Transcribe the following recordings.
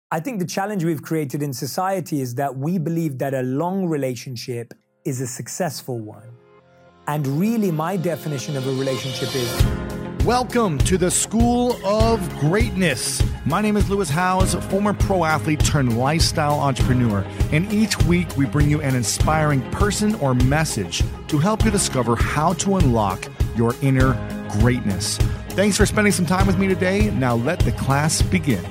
I think the challenge we've created in society is that we believe that a long relationship is a successful one. And really, my definition of a relationship is... Welcome to the School of Greatness. My name is Lewis Howes, former pro athlete turned lifestyle entrepreneur. And each week we bring you an inspiring person or message to help you discover how to unlock your inner greatness. Thanks for spending some time with me today. Now let the class begin.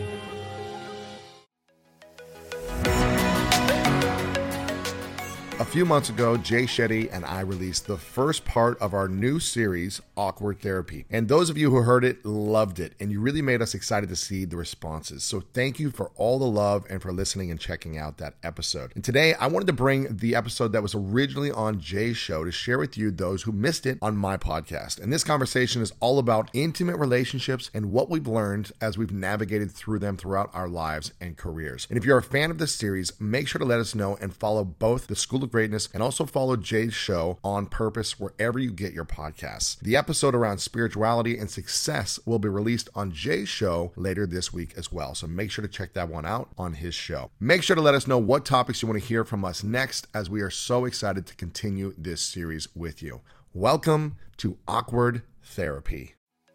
A few months ago, Jay Shetty and I released the first part of our new series, Awkward Therapy. And those of you who heard it loved it, and you really made us excited to see the responses. So thank you for all the love and for listening and checking out that episode. And today, I wanted to bring the episode that was originally on Jay's show to share with you those who missed it on my podcast. And this conversation is all about intimate relationships and what we've learned as we've navigated through them throughout our lives and careers. And if you're a fan of this series, make sure to let us know and follow both the School of Greatness and also follow Jay's show On Purpose wherever you get your podcasts. The episode around spirituality and success will be released on Jay's show later this week as well. So make sure to check that one out on his show. Make sure to let us know what topics you want to hear from us next, as we are so excited to continue this series with you. Welcome to Awkward Therapy.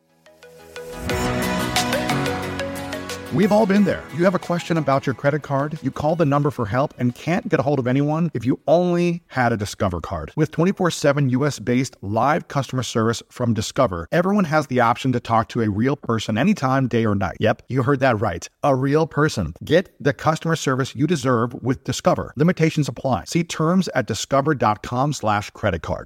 We've all been there. You have a question about your credit card, you call the number for help and can't get a hold of anyone if you only had a Discover card. With 24/7 US-based live customer service from Discover, everyone has the option to talk to a real person anytime, day or night. Yep, you heard that right. A real person. Get the customer service you deserve with Discover. Limitations apply. See terms at discover.com/creditcard.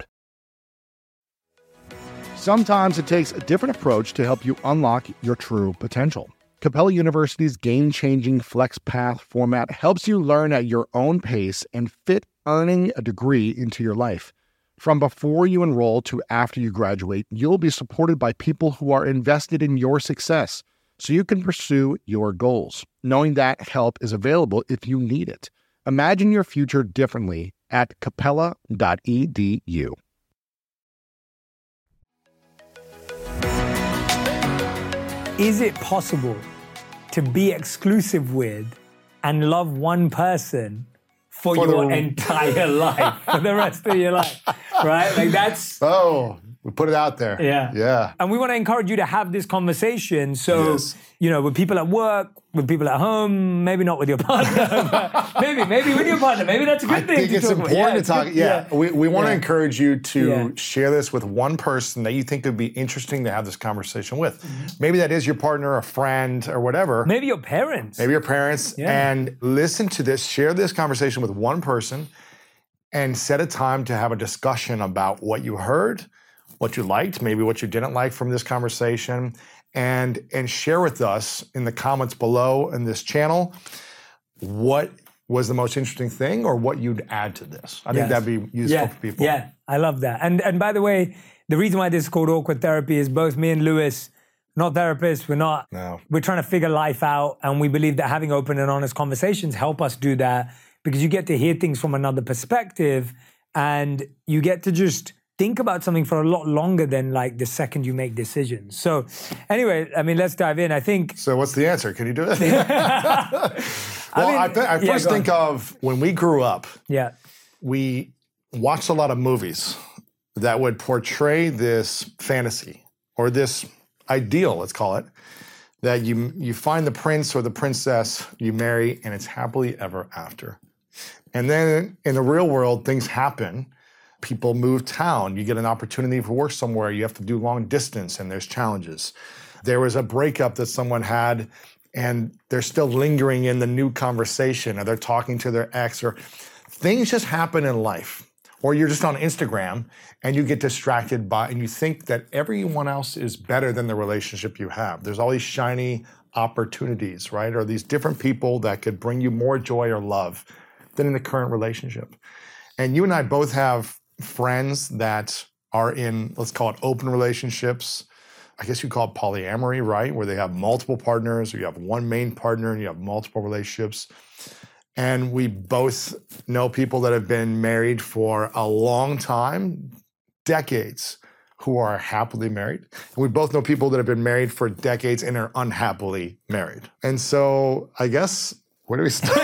Sometimes it takes a different approach to help you unlock your true potential. Capella University's game-changing FlexPath format helps you learn at your own pace and fit earning a degree into your life. From before you enroll to after you graduate, you'll be supported by people who are invested in your success, so you can pursue your goals, knowing that help is available if you need it. Imagine your future differently at capella.edu. Is it possible to be exclusive with and love one person for your entire life, for the rest of your life, right? Like that's... Oh, we put it out there. Yeah. And we want to encourage you to have this conversation. So, Yes. You know, with people at work, with people at home, maybe not with your partner, but maybe with your partner. Maybe that's a good I thing think to it's talk about. important to talk. Yeah. We want to Yeah. encourage you to Yeah. share this with one person that you think would be interesting to have this conversation with. Maybe that is your partner, a friend, or whatever. Maybe your parents. Maybe your parents. Yeah. And listen to this. Share this conversation with one person and set a time to have a discussion about what you heard, what you liked, maybe what you didn't like from this conversation, and share with us in the comments below in this channel what was the most interesting thing or what you'd add to this. I think that'd be useful for people. Yeah, I love that. And by the way, the reason why this is called Awkward Therapy is both me and Lewis, not therapists, we're trying to figure life out, and we believe that having open and honest conversations help us do that, because you get to hear things from another perspective and you get to just think about something for a lot longer than like the second you make decisions. So anyway, I mean, let's dive in. I think... So what's the answer? Can you do it? I first think of when we grew up, we watched a lot of movies that would portray this fantasy or this ideal, let's call it, that you find the prince or the princess, you marry, and it's happily ever after. And then in the real world, things happen. People move town. You get an opportunity for work somewhere. You have to do long distance, and there's challenges. There was a breakup that someone had, and they're still lingering in the new conversation, or they're talking to their ex, or things just happen in life. Or you're just on Instagram, and you get distracted by, and you think that everyone else is better than the relationship you have. There's all these shiny opportunities, right? Or these different people that could bring you more joy or love than in the current relationship. And you and I both have friends that are in, let's call it open relationships. I guess you call it polyamory, right? Where they have multiple partners, or you have one main partner and you have multiple relationships. And we both know people that have been married for a long time, decades, who are happily married. And we both know people that have been married for decades and are unhappily married. And so I guess, where do we start?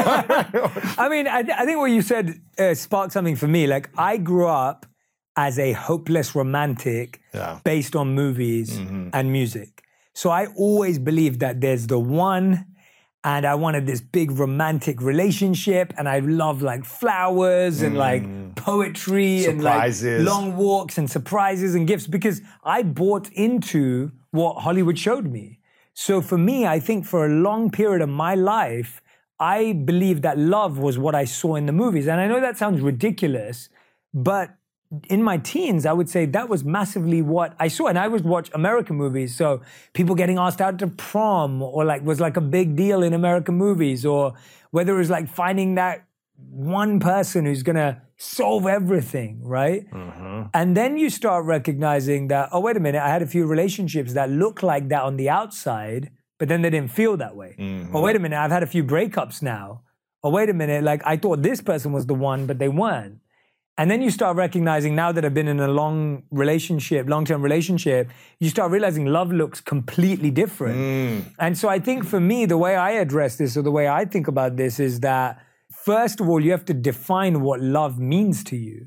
I mean, I think what you said sparked something for me. Like, I grew up as a hopeless romantic based on movies and music. So I always believed that there's the one, and I wanted this big romantic relationship, and I love like flowers and like poetry surprises. And like long walks and surprises and gifts, because I bought into what Hollywood showed me. So for me, I think for a long period of my life, I believed that love was what I saw in the movies. And I know that sounds ridiculous, but in my teens, I would say that was massively what I saw. And I would watch American movies. So people getting asked out to prom or like was like a big deal in American movies, or whether it was like finding that one person who's going to solve everything, right? And then you start recognizing that, oh, wait a minute, I had a few relationships that look like that on the outside, but then they didn't feel that way. Or wait a minute, I've had a few breakups now. Or wait a minute, like I thought this person was the one, but they weren't. And then you start recognizing, now that I've been in a long-term relationship, you start realizing love looks completely different. And so I think for me, the way I address this, or the way I think about this, is that first of all, you have to define what love means to you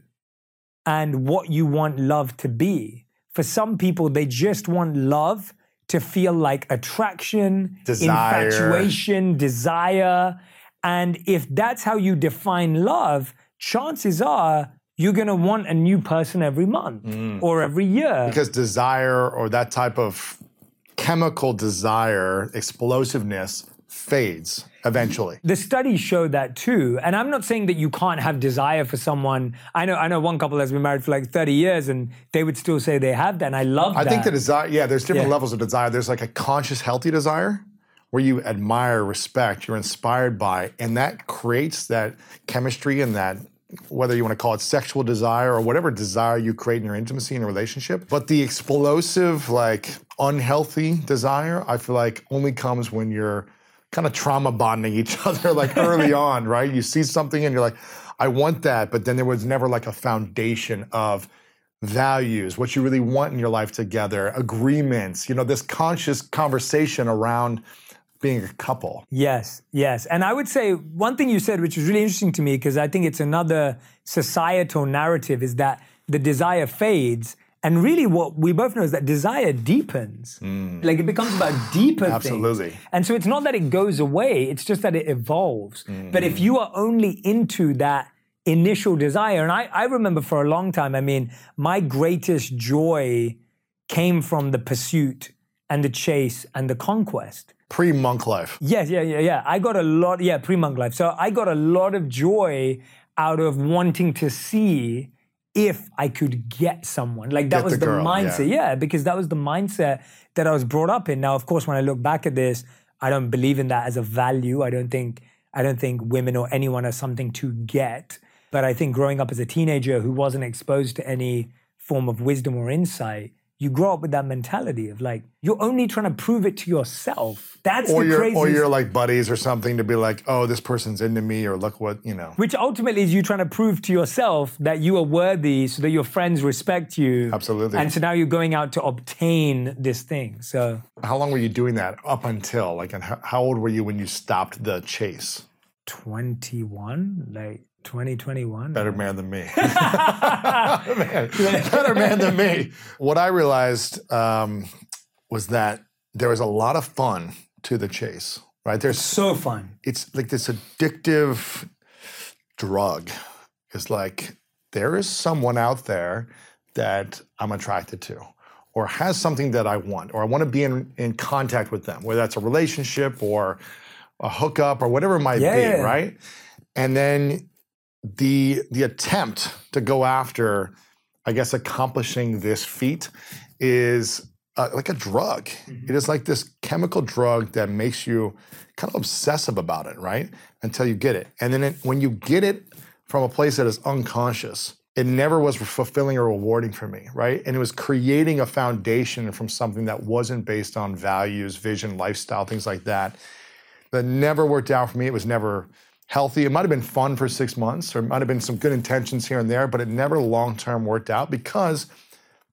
and what you want love to be. For some people, they just want love to feel like attraction, infatuation, desire. And if that's how you define love, chances are you're going to want a new person every month or every year. Because desire, or that type of chemical desire, explosiveness, fades eventually. The studies show that too. And I'm not saying that you can't have desire for someone. I know one couple that's been married for like 30 years and they would still say they have that. And I love that. I think the desire, there's different levels of desire. There's like a conscious, healthy desire where you admire, respect, you're inspired by, and that creates that chemistry and that, whether you want to call it sexual desire or whatever desire you create in your intimacy in a relationship. But the explosive, like unhealthy desire, I feel like only comes when you're kind of trauma bonding each other like early on, right? You see something and you're like, I want that, but then there was never like a foundation of values, what you really want in your life together, agreements, this conscious conversation around being a couple. Yes. And I would say one thing you said, which was really interesting to me, because I think it's another societal narrative, is that the desire fades. And really what we both know is that desire deepens. Like it becomes about deeper Absolutely. things. And so it's not that it goes away, it's just that it evolves. But if you are only into that initial desire, and I remember for a long time, I mean, my greatest joy came from the pursuit and the chase and the conquest. Pre-monk life. Yes, yeah. I got a lot, pre-monk life. So I got a lot of joy out of wanting to see if I could get someone. Like that was the mindset. Because that was the mindset that I was brought up in. Now, of course, when I look back at this, I don't believe in that as a value. I don't think women or anyone has something to get. But I think growing up as a teenager who wasn't exposed to any form of wisdom or insight, you grow up with that mentality of like, you're only trying to prove it to yourself. That's the craziest. Or you're like buddies or something to be like, oh, this person's into me, or look what, Which ultimately is you trying to prove to yourself that you are worthy so that your friends respect you. Absolutely. And so now you're going out to obtain this thing, so. How long were you doing that up until, like, and how old were you when you stopped the chase? 21, like 2021. Better man than me. Better man than me. What I realized was that there was a lot of fun to the chase, right? It's so fun. It's like this addictive drug. It's like there is someone out there that I'm attracted to, or has something that I want, or I want to be in contact with them, whether that's a relationship or a hookup or whatever it might be, right? And then the attempt to go after, I guess, accomplishing this feat is like a drug. It is like this chemical drug that makes you kind of obsessive about it, right? Until you get it. And then when you get it from a place that is unconscious, it never was fulfilling or rewarding for me, right? And it was creating a foundation from something that wasn't based on values, vision, lifestyle, things like that never worked out for me. It was never healthy. It might have been fun for 6 months, or it might have been some good intentions here and there, but it never long-term worked out because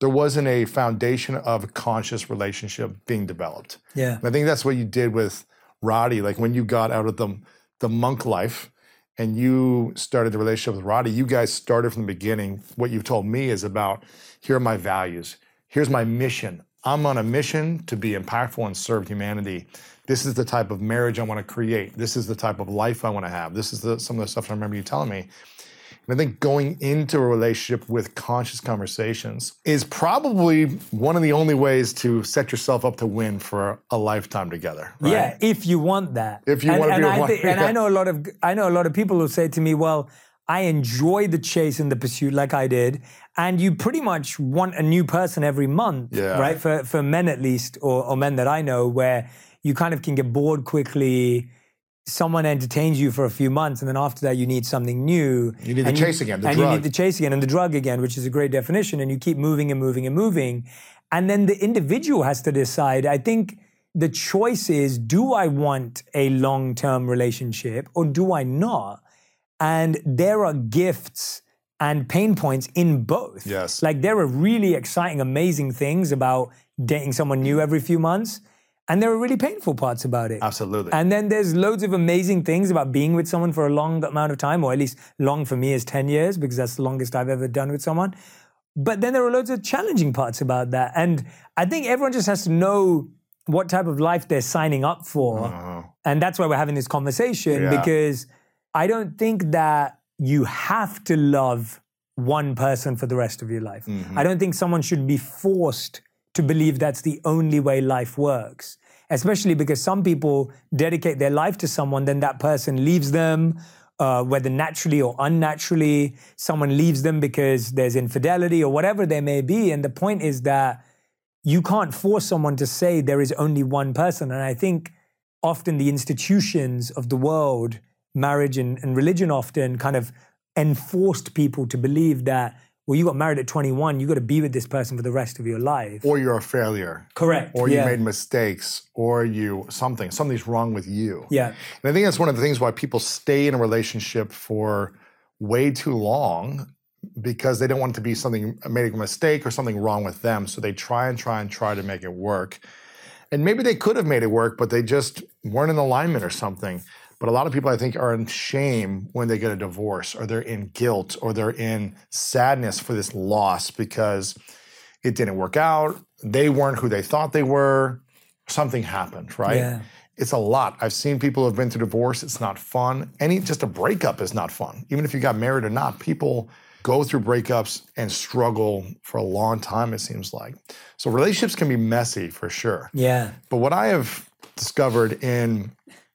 there wasn't a foundation of a conscious relationship being developed. Yeah. And I think that's what you did with Roddy. Like when you got out of the monk life and you started the relationship with Roddy, you guys started from the beginning. What you've told me is about, here are my values. Here's my mission. I'm on a mission to be impactful and serve humanity. This is the type of marriage I want to create. This is the type of life I want to have. This is some of the stuff I remember you telling me. And I think going into a relationship with conscious conversations is probably one of the only ways to set yourself up to win for a lifetime together. Right? Yeah, if you want that. If you want to be with one. And I know a lot of people who say to me, well, I enjoy the chase and the pursuit like I did, and you pretty much want a new person every month, right? For men at least, or men that I know, where you kind of can get bored quickly. Someone entertains you for a few months, and then after that, you need something new. You need the chase again, the drug. And you need the chase again and the drug again, which is a great definition. And you keep moving and moving and moving. And then the individual has to decide. I think the choice is, do I want a long-term relationship or do I not? And there are gifts and pain points in both. Yes. Like there are really exciting, amazing things about dating someone new every few months. And there are really painful parts about it. Absolutely. And then there's loads of amazing things about being with someone for a long amount of time, or at least long for me is 10 years, because that's the longest I've ever done with someone. But then there are loads of challenging parts about that. And I think everyone just has to know what type of life they're signing up for. And that's why we're having this conversation, because I don't think that you have to love one person for the rest of your life. I don't think someone should be forced to believe that's the only way life works, especially because some people dedicate their life to someone, then that person leaves them, whether naturally or unnaturally. Someone leaves them because there's infidelity or whatever there may be. And the point is that you can't force someone to say there is only one person. And I think often the institutions of the world, marriage and religion often kind of enforced people to believe that, well, you got married at 21, you got to be with this person for the rest of your life. Or you're a failure. Correct. Or you made mistakes, or something's wrong with you. Yeah. And I think that's one of the things why people stay in a relationship for way too long, because they don't want it to be something, make a mistake or something wrong with them. So they try to make it work. And maybe they could have made it work, but they just weren't in alignment or something. But a lot of people, I think, are in shame when they get a divorce, or they're in guilt, or they're in sadness for this loss because it didn't work out. They weren't who they thought they were. Something happened, right? Yeah. It's a lot. I've seen people who have been through divorce. It's not fun. Just a breakup is not fun. Even if you got married or not, people go through breakups and struggle for a long time, it seems like. So relationships can be messy for sure. Yeah. But what I have discovered in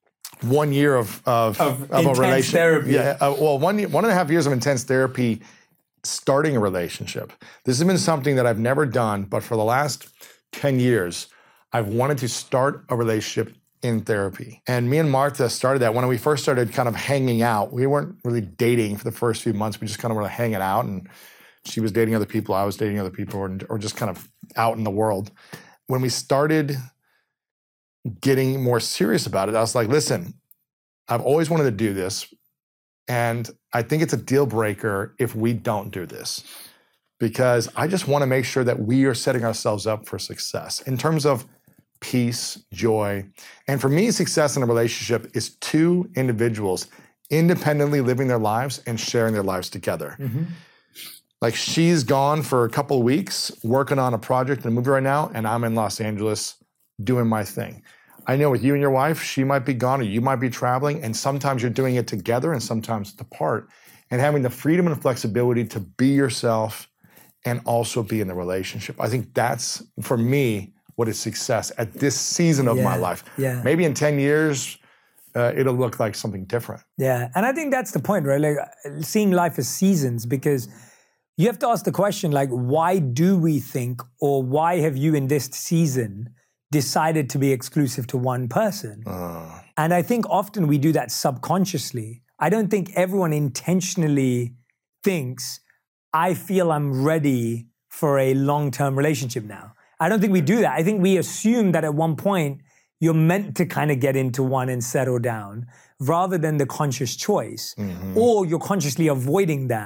1 year of a relationship. Therapy. Yeah. 1.5 years of intense therapy, starting a relationship. This has been something that I've never done, but for the last 10 years, I've wanted to start a relationship in therapy. And me and Martha started that when we first started kind of hanging out. We weren't really dating for the first few months. We just kind of were hanging out, and she was dating other people, I was dating other people, or just kind of out in the world. When we started getting more serious about it, I was like, listen, I've always wanted to do this, and I think it's a deal breaker if we don't do this, because I just want to make sure that we are setting ourselves up for success in terms of peace, joy. And for me, success in a relationship is two individuals independently living their lives and sharing their lives together. Like, she's gone for a couple of weeks working on a project and a movie right now, and I'm in Los Angeles doing my thing. I know with you and your wife, she might be gone or you might be traveling, and sometimes you're doing it together and sometimes apart. And having the freedom and flexibility to be yourself and also be in the relationship. I think that's, for me, what is success at this season of my life. Yeah. Maybe in 10 years, it'll look like something different. Yeah, and I think that's the point, right? Like, seeing life as seasons, because you have to ask the question, like, why do we think, or why have you in this season decided to be exclusive to one person? And I think often we do that subconsciously. I don't think everyone intentionally thinks, I feel I'm ready for a long-term relationship now. I don't think we do that. I think we assume that at one point you're meant to kind of get into one and settle down, rather than the conscious choice. Or you're consciously avoiding that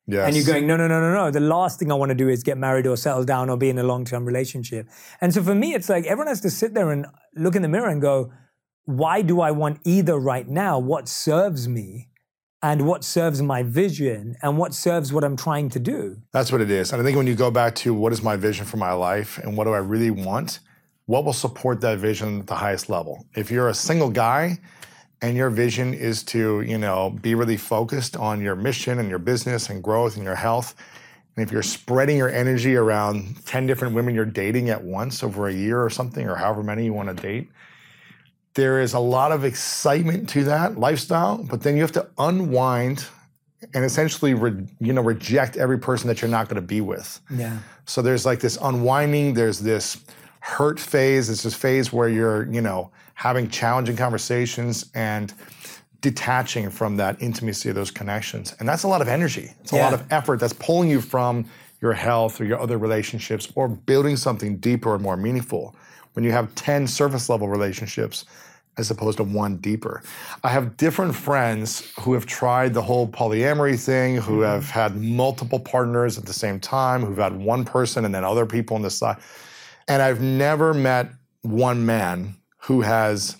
Yes. And you're going, no. The last thing I want to do is get married or settle down or be in a long-term relationship. And so for me, it's like everyone has to sit there and look in the mirror and go, why do I want either right now? What serves me and what serves my vision and what serves what I'm trying to do? That's what it is. And I think when you go back to what is my vision for my life and what do I really want, what will support that vision at the highest level? If you're a single guy and your vision is to, be really focused on your mission and your business and growth and your health, and if you're spreading your energy around 10 different women you're dating at once over a year or something, or however many you want to date, there is a lot of excitement to that lifestyle, but then you have to unwind and essentially, reject every person that you're not going to be with. Yeah. So there's like this unwinding, there's this hurt phase, it's this phase where you're, having challenging conversations and detaching from that intimacy of those connections. And that's a lot of energy. It's a lot of effort that's pulling you from your health or your other relationships or building something deeper and more meaningful when you have 10 surface level relationships as opposed to one deeper. I have different friends who have tried the whole polyamory thing, who have had multiple partners at the same time, who've had one person and then other people on the side. And I've never met one man who has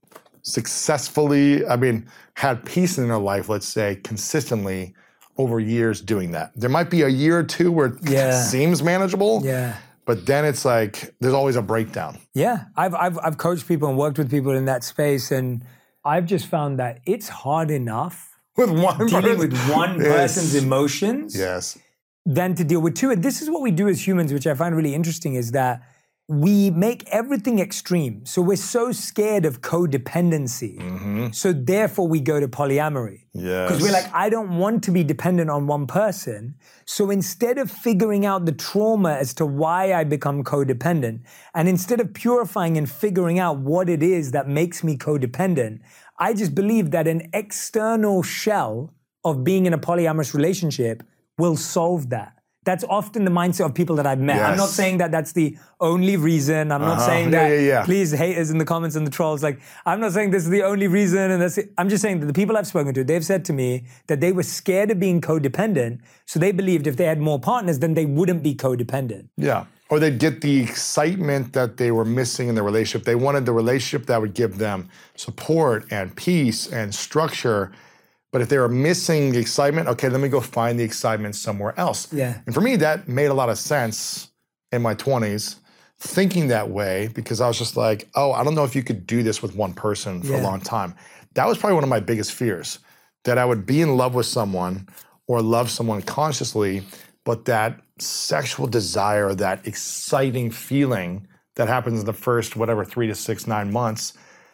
successfully, had peace in their life, let's say, consistently over years doing that. There might be a year or two where it seems manageable. Yeah. But then it's like there's always a breakdown. Yeah, I've coached people and worked with people in that space, and I've just found that it's hard enough dealing with one person's emotions than to deal with two. And this is what we do as humans, which I find really interesting, is that we make everything extreme. So we're so scared of codependency. Mm-hmm. So therefore we go to polyamory. Yes. Because we're like, I don't want to be dependent on one person. So instead of figuring out the trauma as to why I become codependent, and instead of purifying and figuring out what it is that makes me codependent, I just believe that an external shell of being in a polyamorous relationship will solve that. That's often the mindset of people that I've met. Yes. I'm not saying that that's the only reason. I'm not saying that, please, haters in the comments and the trolls, I'm not saying this is the only reason and that's it. I'm just saying that the people I've spoken to, they've said to me that they were scared of being codependent, so they believed if they had more partners, then they wouldn't be codependent. Yeah. Or they'd get the excitement that they were missing in the relationship. They wanted the relationship that would give them support and peace and structure. But if they were missing the excitement, okay, let me go find the excitement somewhere else. Yeah. And for me, that made a lot of sense in my 20s, thinking that way, because I was just like, I don't know if you could do this with one person for a long time. That was probably one of my biggest fears, that I would be in love with someone or love someone consciously, but that sexual desire, that exciting feeling that happens in the first, 3 to 6, 9 months,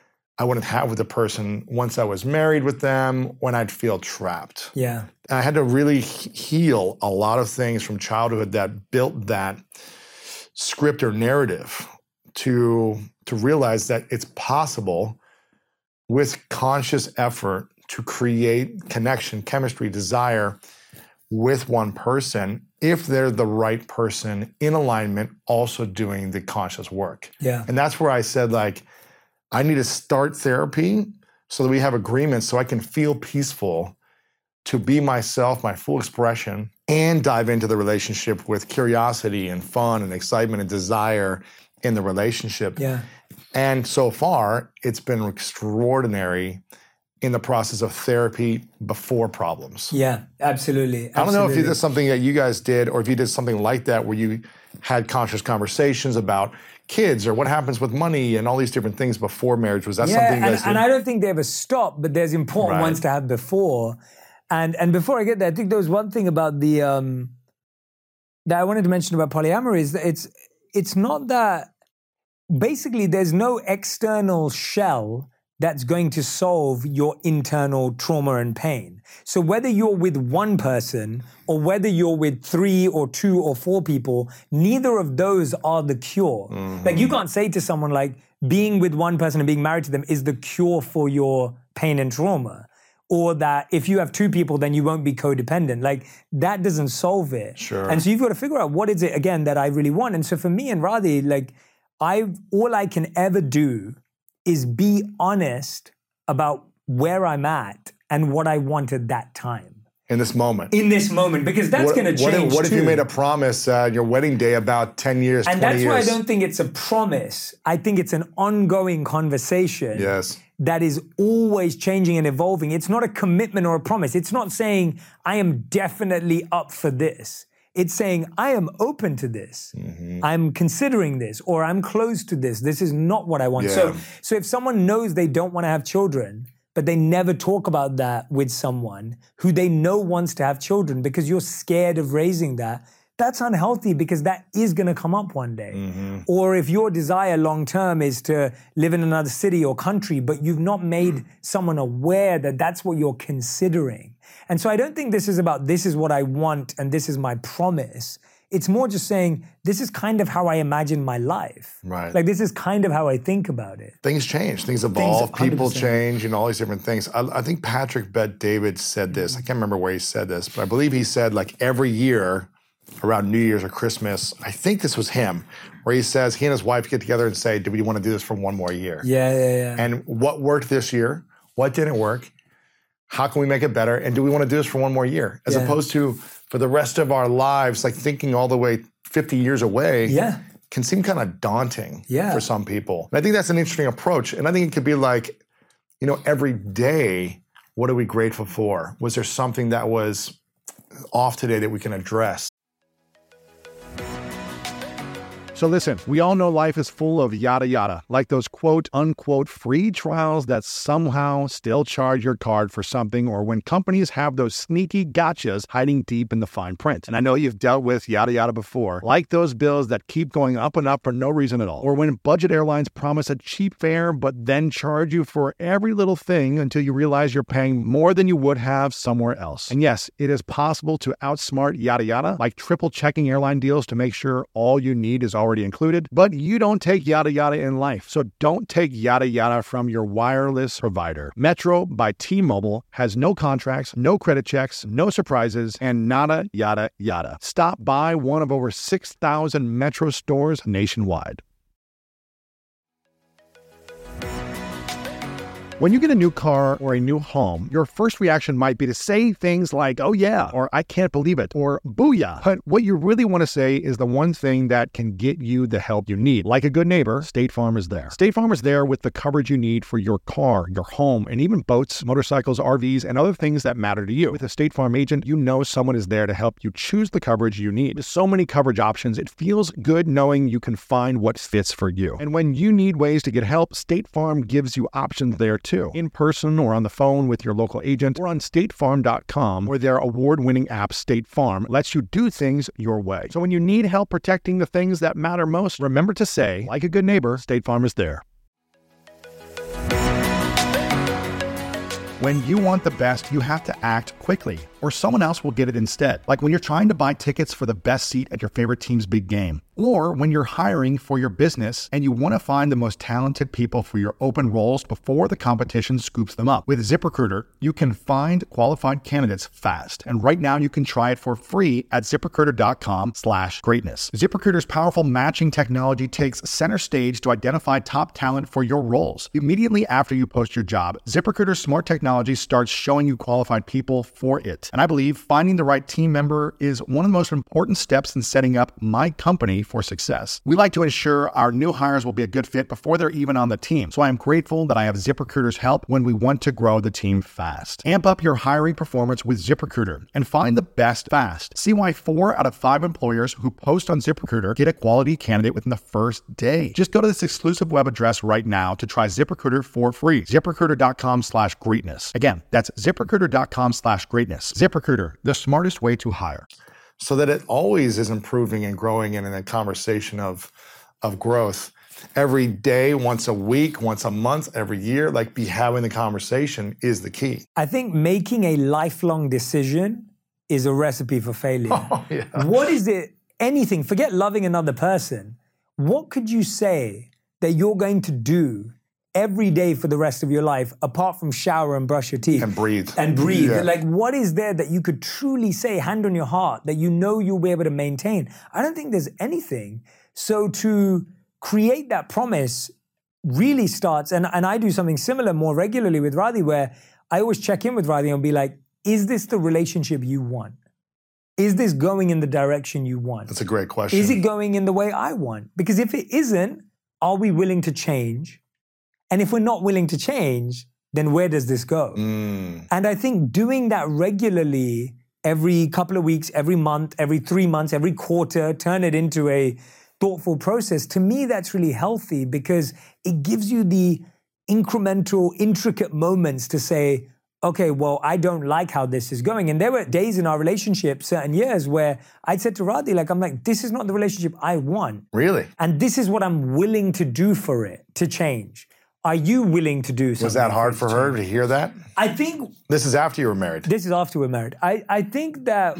I wouldn't have with the person once I was married with them, when I'd feel trapped. Yeah. And I had to really heal a lot of things from childhood that built that script or narrative to realize that it's possible with conscious effort to create connection, chemistry, desire with one person if they're the right person in alignment, also doing the conscious work. Yeah. And that's where I said, I need to start therapy so that we have agreements so I can feel peaceful to be myself, my full expression, and dive into the relationship with curiosity and fun and excitement and desire in the relationship. Yeah. And so far, it's been extraordinary in the process of therapy before problems. Yeah, absolutely. I don't know if you did something that you guys did, or if you did something like that where you had conscious conversations about kids or what happens with money and all these different things before marriage. Was that something you guys did? And I don't think they ever stop, but there's important ones to have before. And before I get there, I think there was one thing about the that I wanted to mention about polyamory is that it's not that basically there's no external shell that's going to solve your internal trauma and pain. So whether you're with one person or whether you're with 3 or 2 or 4 people, neither of those are the cure. Mm-hmm. You can't say to someone being with one person and being married to them is the cure for your pain and trauma. Or that if you have 2 people, then you won't be codependent. That doesn't solve it. Sure. And so you've got to figure out what is it, again, that I really want. And so for me and Radhi, all I can ever do is be honest about where I'm at and what I want at that time. in this moment. Because that's going to change. What if you made a promise your wedding day about 10 years, 20 years? And that's why I don't think it's a promise. I think it's an ongoing conversation. Yes. That is always changing and evolving. It's not a commitment or a promise. It's not saying, I am definitely up for this. It's saying, I am open to this. Mm-hmm. I'm considering this, or I'm close to this. This is not what I want. Yeah. So if someone knows they don't want to have children, but they never talk about that with someone who they know wants to have children because you're scared of raising that, that's unhealthy because that is going to come up one day. Mm-hmm. Or if your desire long term is to live in another city or country, but you've not made someone aware that that's what you're considering. And so I don't think this is about this is what I want and this is my promise. It's more just saying, this is kind of how I imagine my life. Right. Like, this is kind of how I think about it. Things change. Things evolve. People change, all these different things. I think Patrick Bet-David said this. I can't remember where he said this, but I believe he said, like, every year around New Year's or Christmas, I think this was him, where he says he and his wife get together and say, do we want to do this for one more year? Yeah. And what worked this year? What didn't work? How can we make it better? And do we want to do this for one more year? As opposed to for the rest of our lives, like thinking all the way 50 years away can seem kind of daunting for some people. And I think that's an interesting approach. And I think it could be like, every day, what are we grateful for? Was there something that was off today that we can address? So listen, we all know life is full of yada yada, like those quote unquote free trials that somehow still charge your card for something, or when companies have those sneaky gotchas hiding deep in the fine print. And I know you've dealt with yada yada before, like those bills that keep going up and up for no reason at all, or when budget airlines promise a cheap fare but then charge you for every little thing until you realize you're paying more than you would have somewhere else. And yes, it is possible to outsmart yada yada, like triple checking airline deals to make sure all you need is already included, but you don't take yada yada in life. So don't take yada yada from your wireless provider. Metro by T-Mobile has no contracts, no credit checks, no surprises, and nada yada yada. Stop by one of over 6,000 Metro stores nationwide. When you get a new car or a new home, your first reaction might be to say things like, oh yeah, or I can't believe it, or booyah. But what you really want to say is the one thing that can get you the help you need. Like a good neighbor, State Farm is there. State Farm is there with the coverage you need for your car, your home, and even boats, motorcycles, RVs, and other things that matter to you. With a State Farm agent, you know someone is there to help you choose the coverage you need. With so many coverage options, it feels good knowing you can find what fits for you. And when you need ways to get help, State Farm gives you options there too. In person or on the phone with your local agent or on statefarm.com, where their award-winning app State Farm lets you do things your way. So when you need help protecting the things that matter most, remember to say, like a good neighbor, State Farm is there. When you want the best, you have to act quickly, or someone else will get it instead. Like when you're trying to buy tickets for the best seat at your favorite team's big game. Or when you're hiring for your business and you want to find the most talented people for your open roles before the competition scoops them up. With ZipRecruiter, you can find qualified candidates fast. And right now you can try it for free at ZipRecruiter.com/greatness. ZipRecruiter's powerful matching technology takes center stage to identify top talent for your roles. Immediately after you post your job, ZipRecruiter's smart technology starts showing you qualified people for it. And I believe finding the right team member is one of the most important steps in setting up my company for success. We like to ensure our new hires will be a good fit before they're even on the team. So I am grateful that I have ZipRecruiter's help when we want to grow the team fast. Amp up your hiring performance with ZipRecruiter and find the best fast. See why 4 out of 5 employers who post on ZipRecruiter get a quality candidate within the first day. Just go to this exclusive web address right now to try ZipRecruiter for free. ZipRecruiter.com/greatness. Again, that's ZipRecruiter.com/greatness. ZipRecruiter, the smartest way to hire. So that it always is improving and growing and in a conversation of growth. Every day, once a week, once a month, every year, like be having the conversation is the key. I think making a lifelong decision is a recipe for failure. Oh, yeah. What is it? Anything, forget loving another person. What could you say that you're going to do every day for the rest of your life, apart from shower and brush your teeth? And breathe. Yeah. Like, what is there that you could truly say, hand on your heart, that you know you'll be able to maintain? I don't think there's anything. So to create that promise really starts, and I do something similar more regularly with Radhi, where I always check in with Radhi and be like, is this the relationship you want? Is this going in the direction you want? That's a great question. Is it going in the way I want? Because if it isn't, are we willing to change? And if we're not willing to change, then where does this go? And I think doing that regularly, every couple of weeks, every month, every 3 months, every quarter, turn it into a thoughtful process. To me, that's really healthy because it gives you the incremental, intricate moments to say, okay, well, I don't like how this is going. And there were days in our relationship, certain years, where I'd said to Radhi, I'm like, this is not the relationship I want. Really? And this is what I'm willing to do for it to change. Are you willing to do something? Was that hard for her to hear that? I think... This is after you were married. This is after we're married. I think that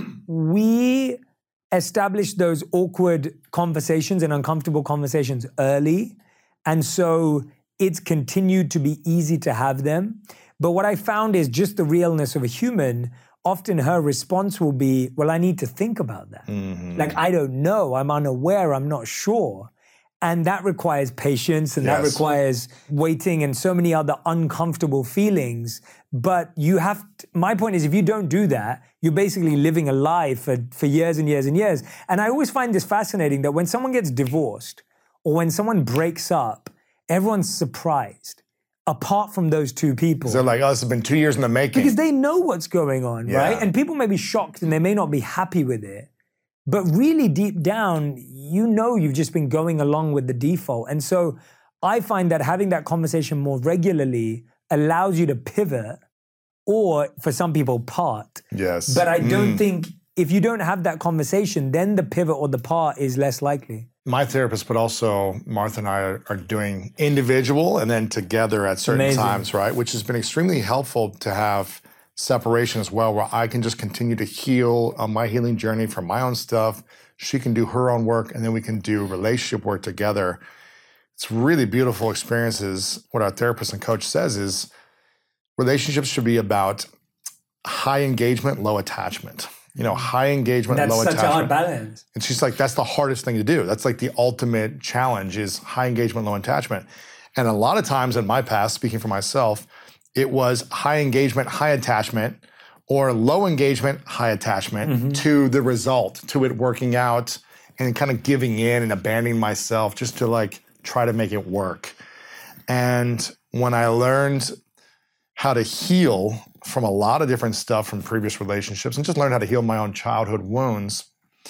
we established those awkward conversations and uncomfortable conversations early. And so it's continued to be easy to have them. But what I found is just the realness of a human. Often her response will be, well, I need to think about that. I don't know. I'm unaware. I'm not sure. And that requires patience and that requires waiting and so many other uncomfortable feelings. But you have to, my point is, if you don't do that, you're basically living a lie for years and years and years. And I always find this fascinating that when someone gets divorced or when someone breaks up, everyone's surprised. Apart from those two people. They're like, oh, this has been 2 years in the making. Because they know what's going on, right? And people may be shocked and they may not be happy with it. But really deep down, you know you've just been going along with the default. And so I find that having that conversation more regularly allows you to pivot or, for some people, part. Yes. But I don't think, if you don't have that conversation, then the pivot or the part is less likely. My therapist, but also Martha and I are doing individual and then together at certain times, right? Which has been extremely helpful to have separation as well, where I can just continue to heal on my healing journey from my own stuff. She can do her own work, and then we can do relationship work together. It's really beautiful experiences. What our therapist and coach says is relationships should be about high engagement, low attachment. High engagement, low attachment. That's such a hard balance. And she's like, that's the hardest thing to do. That's like the ultimate challenge is high engagement, low attachment. And a lot of times in my past, speaking for myself, it was high engagement, high attachment, or low engagement, high attachment to the result, to it working out and kind of giving in and abandoning myself just to try to make it work. And when I learned how to heal from a lot of different stuff from previous relationships and just learned how to heal my own childhood wounds,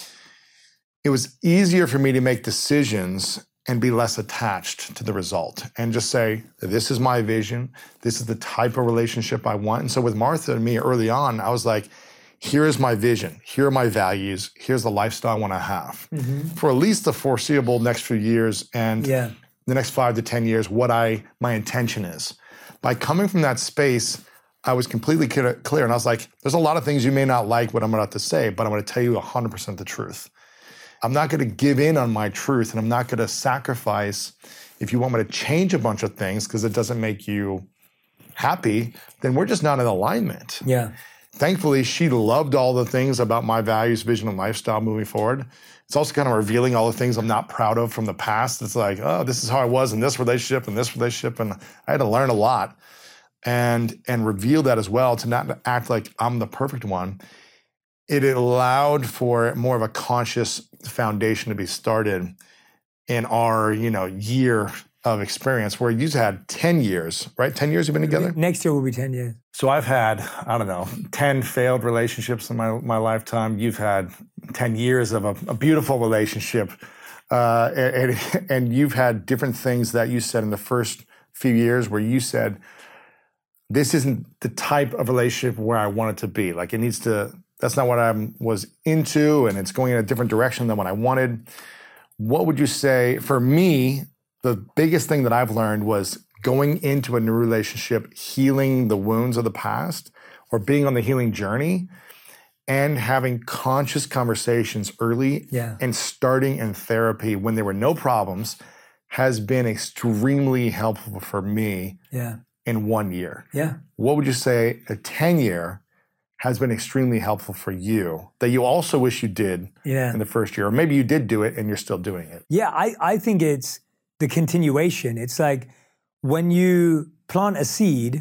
it was easier for me to make decisions and be less attached to the result and just say, this is my vision. This is the type of relationship I want. And so with Martha and me early on, I was like, here is my vision. Here are my values. Here's the lifestyle I want to have for at least the foreseeable next few years and the next 5 to 10 years, what my intention is. By coming from that space, I was completely clear. And I was like, there's a lot of things you may not like what I'm about to say, but I'm going to tell you 100% the truth. I'm not going to give in on my truth, and I'm not going to sacrifice. If you want me to change a bunch of things because it doesn't make you happy, then we're just not in alignment. Yeah. Thankfully, she loved all the things about my values, vision, and lifestyle moving forward. It's also kind of revealing all the things I'm not proud of from the past. It's like, oh, this is how I was in this relationship and this relationship, and I had to learn a lot and reveal that as well, to not act like I'm the perfect one. It allowed for more of a conscious foundation to be started in our, year of experience, where you've had 10 years, right? 10 years you've been together? Next year will be 10 years. So I've had, 10 failed relationships in my lifetime. You've had 10 years of a beautiful relationship. And you've had different things that you said in the first few years where you said, this isn't the type of relationship where I want it to be. That's not what I was into, and it's going in a different direction than what I wanted. What would you say, for me, the biggest thing that I've learned was going into a new relationship, healing the wounds of the past, or being on the healing journey, and having conscious conversations early and starting in therapy when there were no problems has been extremely helpful for me in 1 year. Yeah. What would you say a 10-year has been extremely helpful for you that you also wish you did in the first year? Or maybe you did do it and you're still doing it. Yeah, I think it's the continuation. It's like when you plant a seed,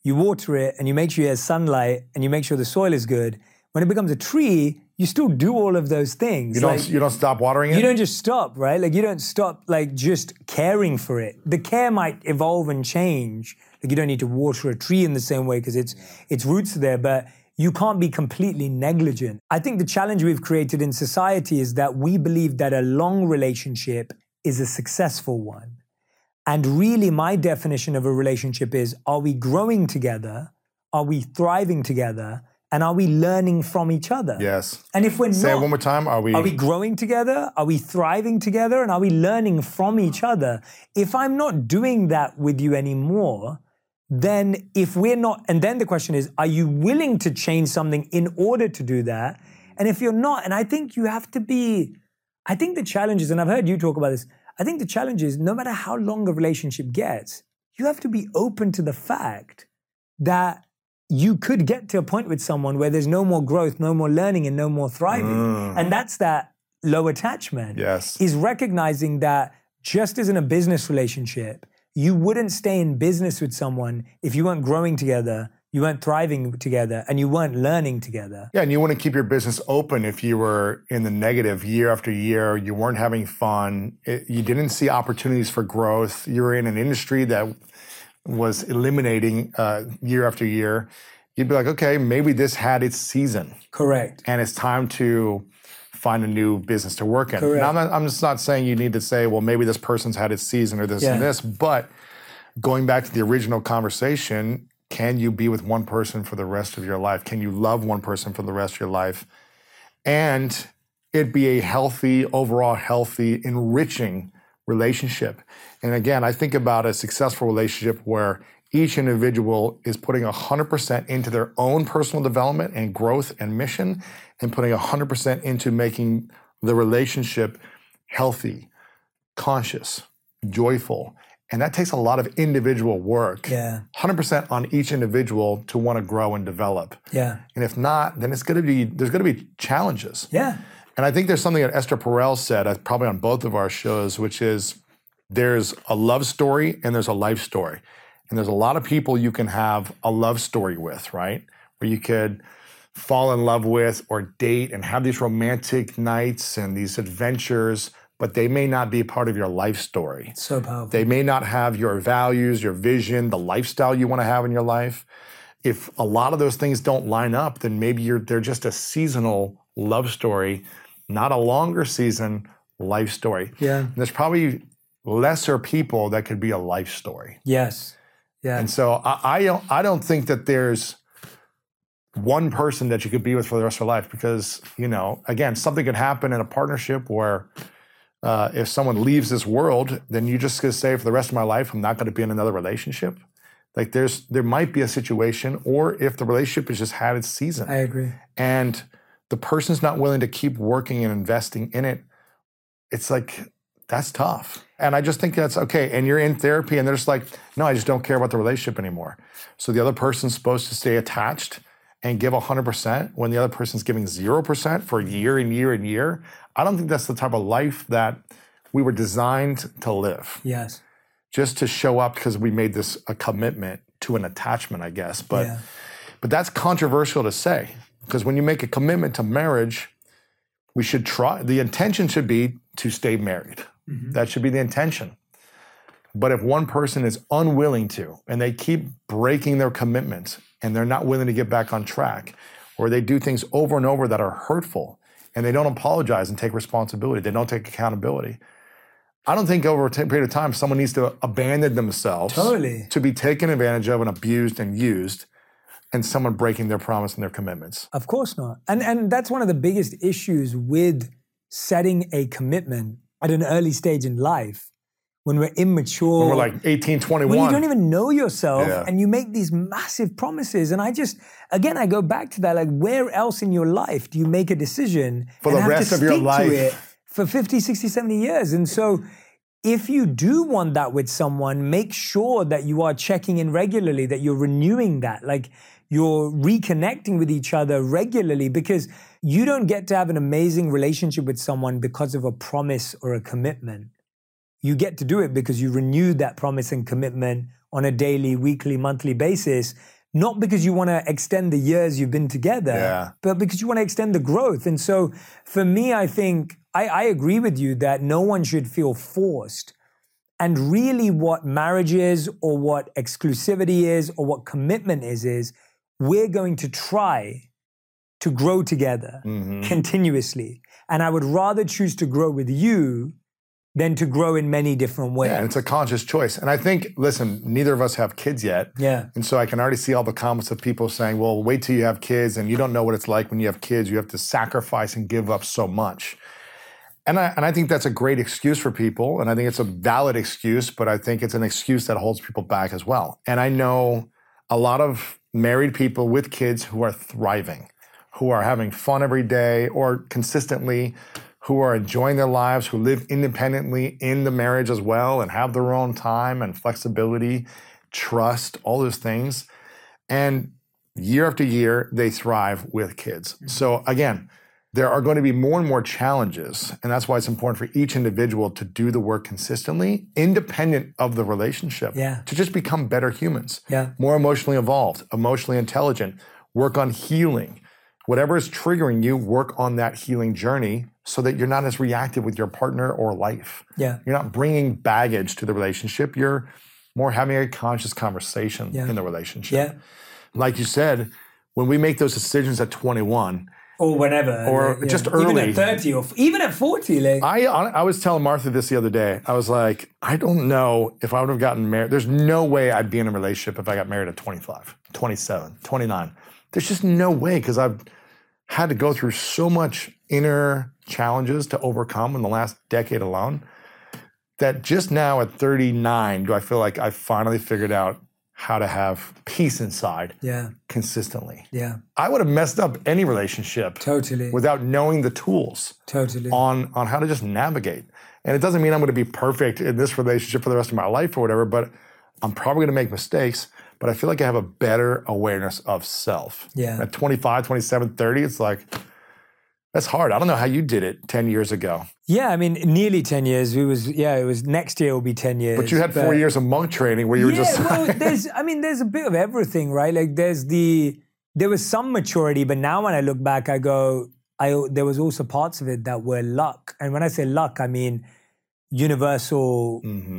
you water it, and you make sure it has sunlight, and you make sure the soil is good. When it becomes a tree, you still do all of those things. You don't stop watering it? You don't just stop, right? Like, you don't stop, like, just caring for it. The care might evolve and change. Like, you don't need to water a tree in the same way because its roots are there, but you can't be completely negligent. I think the challenge we've created in society is that we believe that a long relationship is a successful one. And really, my definition of a relationship is, are we growing together? Are we thriving together? And are we learning from each other? Yes. And if we're Say not, it one more time. Are we growing together? Are we thriving together? And are we learning from each other? If I'm not doing that with you anymore, then if we're not, and then the question is, are you willing to change something in order to do that? And if you're not, and I think you have to be, I think the challenge is, and I've heard you talk about this, I think the challenge is, no matter how long a relationship gets, you have to be open to the fact that you could get to a point with someone where there's no more growth, no more learning, and no more thriving. And that's that low attachment. Yes. Is recognizing that just as in a business relationship, you wouldn't stay in business with someone if you weren't growing together, you weren't thriving together, and you weren't learning together. Yeah, and you wouldn't keep your business open if you were in the negative year after year, you weren't having fun, you didn't see opportunities for growth, you were in an industry that was eliminating year after year. You'd be like, okay, maybe this had its season. Correct. And it's time to find a new business to work in. Correct. Now, I'm just not saying you need to say, well, maybe this person's had its season or this and this, but going back to the original conversation, can you be with one person for the rest of your life? Can you love one person for the rest of your life? And it be a healthy, overall healthy, enriching relationship. And again, I think about a successful relationship where each individual is putting 100% into their own personal development and growth and mission, and putting 100% into making the relationship healthy, conscious, joyful. And that takes a lot of individual work. Yeah. 100% on each individual to want to grow and develop. Yeah. And if not, then there's going to be challenges. Yeah. And I think there's something that Esther Perel said, probably on both of our shows, which is there's a love story and there's a life story. And there's a lot of people you can have a love story with, right? Where you could fall in love with or date and have these romantic nights and these adventures, but they may not be part of your life story. It's so powerful. They may not have your values, your vision, the lifestyle you want to have in your life. If a lot of those things don't line up, then maybe they're just a seasonal love story, not a longer season life story. Yeah. And there's probably lesser people that could be a life story. Yes. Yeah. And so I don't think that there's one person that you could be with for the rest of your life because, again, something could happen in a partnership where if someone leaves this world, then you just going to say for the rest of my life, I'm not going to be in another relationship. Like there might be a situation, or if the relationship has just had its season. I agree. And the person's not willing to keep working and investing in it, it's like, that's tough. And I just think that's okay. And you're in therapy and they're just like, no, I just don't care about the relationship anymore. So the other person's supposed to stay attached and give 100% when the other person's giving 0% for year and year and year. I don't think that's the type of life that we were designed to live. Yes. Just to show up because we made this a commitment to an attachment, I guess. But that's controversial to say because when you make a commitment to marriage, we should try. The intention should be to stay married. Mm-hmm. That should be the intention. But if one person is unwilling to, and they keep breaking their commitments, and they're not willing to get back on track, or they do things over and over that are hurtful, and they don't apologize and take responsibility, they don't take accountability, I don't think over a period of time someone needs to abandon themselves to be taken advantage of and abused and used, and someone breaking their promise and their commitments. Of course not. And that's one of the biggest issues with setting a commitment at an early stage in life, when we're immature. When we're like 18, 21. When you don't even know yourself and you make these massive promises. And I go back to that, like, where else in your life do you make a decision for the rest of your life to it for 50, 60, 70 years? And so if you do want that with someone, make sure that you are checking in regularly, that you're renewing that, like you're reconnecting with each other regularly, because you don't get to have an amazing relationship with someone because of a promise or a commitment. You get to do it because you renew that promise and commitment on a daily, weekly, monthly basis. not because you want to extend the years you've been together, but because you want to extend the growth. And so for me, I think I agree with you that no one should feel forced. And really what marriage is, or what exclusivity is, or what commitment is we're going to try to grow together continuously. And I would rather choose to grow with you than to grow in many different ways. Yeah, and it's a conscious choice. And I think, listen, neither of us have kids yet. Yeah. And so I can already see all the comments of people saying, well, wait till you have kids, and you don't know what it's like when you have kids. You have to sacrifice and give up so much. And I think that's a great excuse for people, and I think it's a valid excuse, but I think it's an excuse that holds people back as well. And I know a lot of married people with kids who are thriving, who are having fun every day or consistently, who are enjoying their lives, who live independently in the marriage as well and have their own time and flexibility, trust, all those things. And year after year, they thrive with kids. So again, there are going to be more and more challenges, and that's why it's important for each individual to do the work consistently, independent of the relationship, to just become better humans, more emotionally evolved, emotionally intelligent, work on healing. Whatever is triggering you, work on that healing journey so that you're not as reactive with your partner or life. Yeah. You're not bringing baggage to the relationship. You're more having a conscious conversation in the relationship. Yeah. Like you said, when we make those decisions at 21, or whenever. Or just early. Even at 30 or even at 40. Like. I was telling Martha this the other day. I was like, I don't know if I would have gotten married. There's no way I'd be in a relationship if I got married at 25, 27, 29. There's just no way, because I've had to go through so much inner challenges to overcome in the last decade alone, that just now at 39, do I feel like I finally figured out how to have peace inside consistently. Yeah. I would have messed up any relationship without knowing the tools on how to just navigate. And it doesn't mean I'm going to be perfect in this relationship for the rest of my life or whatever, but I'm probably going to make mistakes, but I feel like I have a better awareness of self. Yeah. At 25, 27, 30, it's like, that's hard. I don't know how you did it 10 years ago. Yeah, I mean, nearly 10 years. It was next year will be 10 years. But you had 4 years of monk training where you were just... well, there's a bit of everything, right? Like there was some maturity, but now when I look back, I go, there was also parts of it that were luck. And when I say luck, I mean universal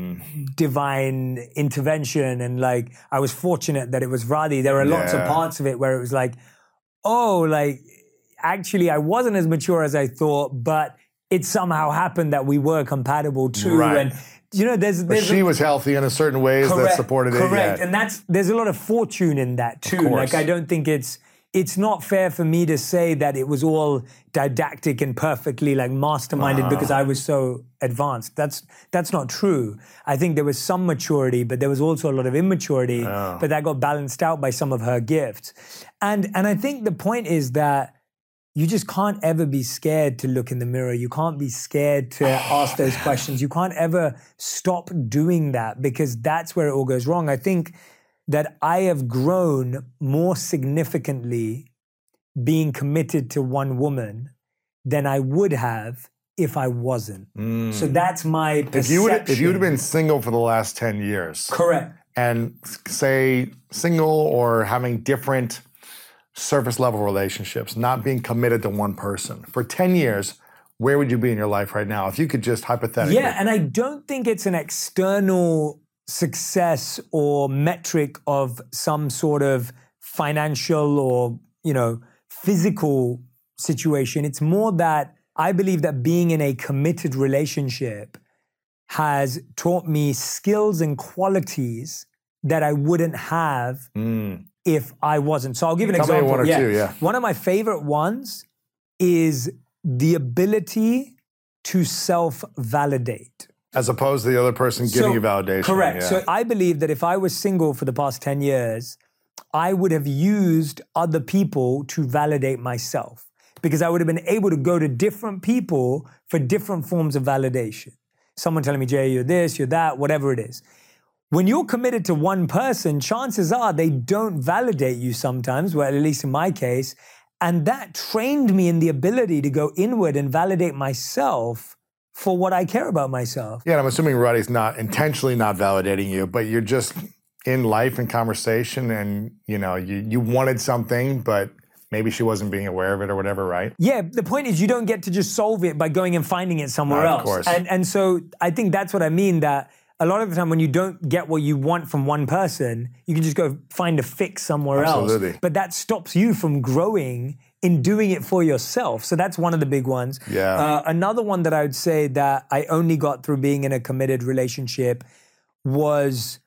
divine intervention. And like, I was fortunate that it was Radhi. There were lots of parts of it where it was like, actually, I wasn't as mature as I thought, but it somehow happened that we were compatible too. Right. And, but she was healthy in a certain ways that supported it. Correct. And there's a lot of fortune in that too. Like, I don't think it's not fair for me to say that it was all didactic and perfectly like masterminded because I was so advanced. That's not true. I think there was some maturity, but there was also a lot of immaturity, but that got balanced out by some of her gifts. And I think the point is that you just can't ever be scared to look in the mirror. You can't be scared to ask those questions. You can't ever stop doing that, because that's where it all goes wrong. I think that I have grown more significantly being committed to one woman than I would have if I wasn't. So that's my perception. If you would have been single for the last 10 years. Correct. And say single or having different surface level relationships, not being committed to one person. For 10 years, where would you be in your life right now? If you could just hypothetically. Yeah, and I don't think it's an external success or metric of some sort of financial or, physical situation. It's more that I believe that being in a committed relationship has taught me skills and qualities that I wouldn't have if I wasn't. So I'll give an example. Tell me one or two. One of my favorite ones is the ability to self-validate. As opposed to the other person giving you validation. Correct. Yeah. So I believe that if I was single for the past 10 years, I would have used other people to validate myself, because I would have been able to go to different people for different forms of validation. Someone telling me, Jay, you're this, you're that, whatever it is. When you're committed to one person, chances are they don't validate you sometimes, well, at least in my case. And that trained me in the ability to go inward and validate myself for what I care about myself. Yeah, and I'm assuming Radhi's not intentionally not validating you, but you're just in life and conversation, and you wanted something, but maybe she wasn't being aware of it or whatever, right? Yeah, the point is you don't get to just solve it by going and finding it somewhere else. Of course. And so I think that's what I mean, that a lot of the time when you don't get what you want from one person, you can just go find a fix somewhere else. But that stops you from growing in doing it for yourself. So that's one of the big ones. Yeah. Another one that I would say that I only got through being in a committed relationship was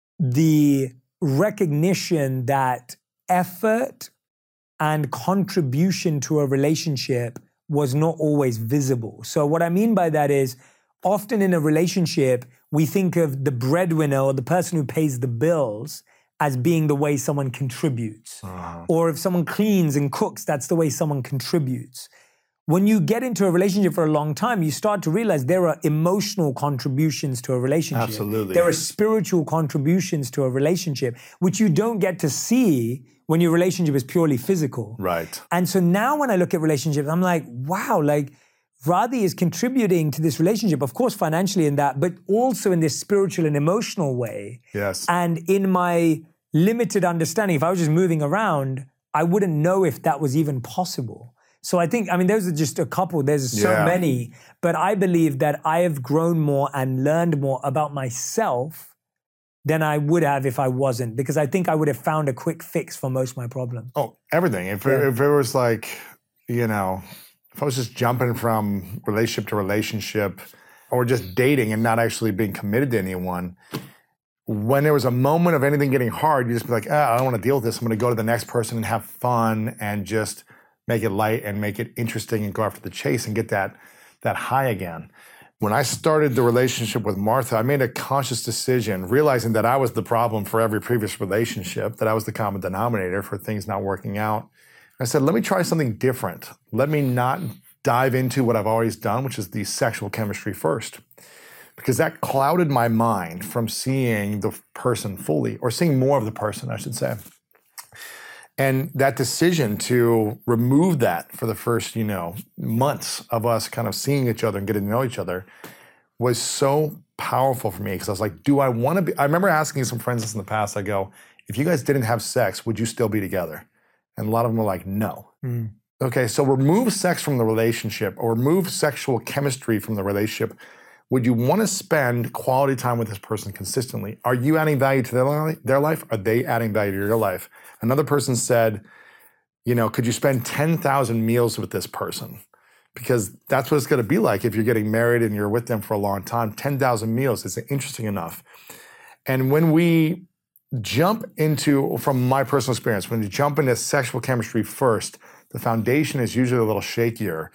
the recognition that effort and contribution to a relationship was not always visible. So what I mean by that is, often in a relationship, we think of the breadwinner or the person who pays the bills as being the way someone contributes. Or if someone cleans and cooks, that's the way someone contributes. When you get into a relationship for a long time, you start to realize there are emotional contributions to a relationship. Absolutely. There are spiritual contributions to a relationship, which you don't get to see when your relationship is purely physical. Right. And so now when I look at relationships, I'm like, wow, like Radhi is contributing to this relationship, of course, financially in that, but also in this spiritual and emotional way. Yes. And in my limited understanding, if I was just moving around, I wouldn't know if that was even possible. So I think, those are just a couple. There's so many. But I believe that I have grown more and learned more about myself than I would have if I wasn't. Because I think I would have found a quick fix for most of my problems. Oh, everything. If it was like, if I was just jumping from relationship to relationship or just dating and not actually being committed to anyone, when there was a moment of anything getting hard, you just be like, I don't want to deal with this. I'm going to go to the next person and have fun and just make it light and make it interesting and go after the chase and get that high again. When I started the relationship with Martha, I made a conscious decision, realizing that I was the problem for every previous relationship, that I was the common denominator for things not working out. I said, let me try something different. Let me not dive into what I've always done, which is the sexual chemistry first. Because that clouded my mind from seeing the person fully, or seeing more of the person, I should say. And that decision to remove that for the first, months of us kind of seeing each other and getting to know each other was so powerful for me. Because I was like, do I want to be? I remember asking some friends this in the past. I go, if you guys didn't have sex, would you still be together? And a lot of them were like, no. Okay, so remove sex from the relationship, or remove sexual chemistry from the relationship. Would you want to spend quality time with this person consistently? Are you adding value to their life? Are they adding value to your life? Another person said, could you spend 10,000 meals with this person? Because that's what it's going to be like if you're getting married and you're with them for a long time. 10,000 meals is interesting enough. And when we jump into, from my personal experience, when you jump into sexual chemistry first, the foundation is usually a little shakier.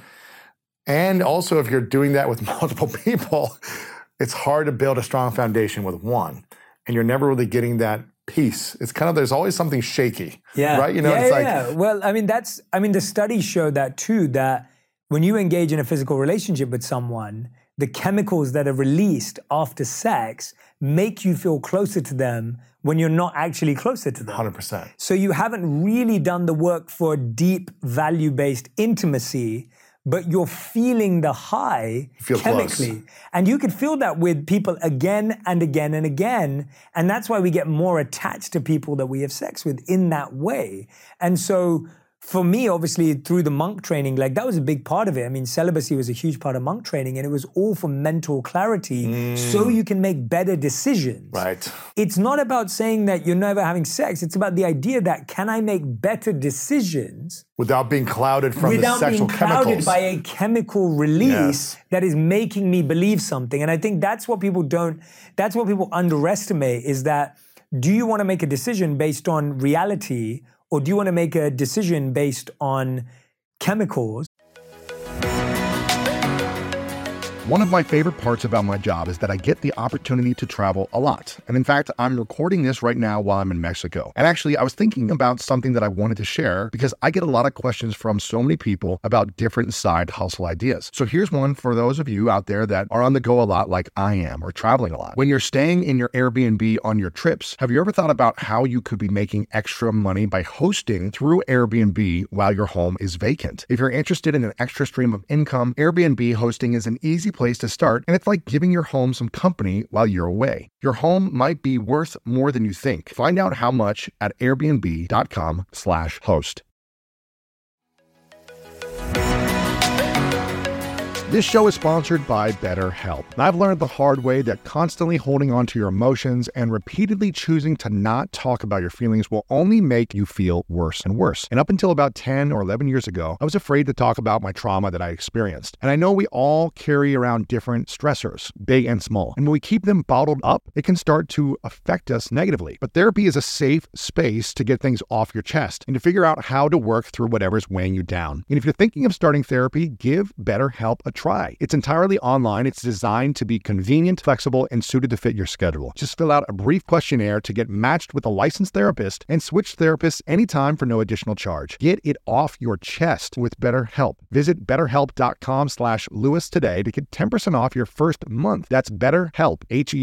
And also, if you're doing that with multiple people, it's hard to build a strong foundation with one. And you're never really getting that peace. It's kind of, there's always something shaky. Yeah. Right? Well, the studies show that too, that when you engage in a physical relationship with someone, the chemicals that are released after sex make you feel closer to them when you're not actually closer to them. 100%. So you haven't really done the work for deep value-based intimacy, but you're feeling the high chemically. Close. And you could feel that with people again and again and again. And that's why we get more attached to people that we have sex with in that way. And so for me, obviously, through the monk training, that was a big part of it. Celibacy was a huge part of monk training, and it was all for mental clarity so you can make better decisions. Right. It's not about saying that you're never having sex. It's about the idea that, can I make better decisions without being clouded from the sexual chemicals? Without being clouded by a chemical release that is making me believe something. And I think that's what people underestimate, is that, do you want to make a decision based on reality, or do you want to make a decision based on chemicals? One of my favorite parts about my job is that I get the opportunity to travel a lot. And in fact, I'm recording this right now while I'm in Mexico. And actually, I was thinking about something that I wanted to share, because I get a lot of questions from so many people about different side hustle ideas. So here's one for those of you out there that are on the go a lot like I am, or traveling a lot. When you're staying in your Airbnb on your trips, have you ever thought about how you could be making extra money by hosting through Airbnb while your home is vacant? If you're interested in an extra stream of income, Airbnb hosting is an easy place to start, and it's like giving your home some company while you're away. Your home might be worth more than you think. Find out how much at airbnb.com/host. This show is sponsored by BetterHelp. I've learned the hard way that constantly holding on to your emotions and repeatedly choosing to not talk about your feelings will only make you feel worse and worse. And up until about 10 or 11 years ago, I was afraid to talk about my trauma that I experienced. And I know we all carry around different stressors, big and small. And when we keep them bottled up, it can start to affect us negatively. But therapy is a safe space to get things off your chest and to figure out how to work through whatever's weighing you down. And if you're thinking of starting therapy, give BetterHelp a try. It's entirely online. It's designed to be convenient, flexible, and suited to fit your schedule. Just fill out a brief questionnaire to get matched with a licensed therapist and switch therapists anytime for no additional charge. Get it off your chest with BetterHelp. Visit BetterHelp.com/Lewis today to get 10% off your first month. That's BetterHelp,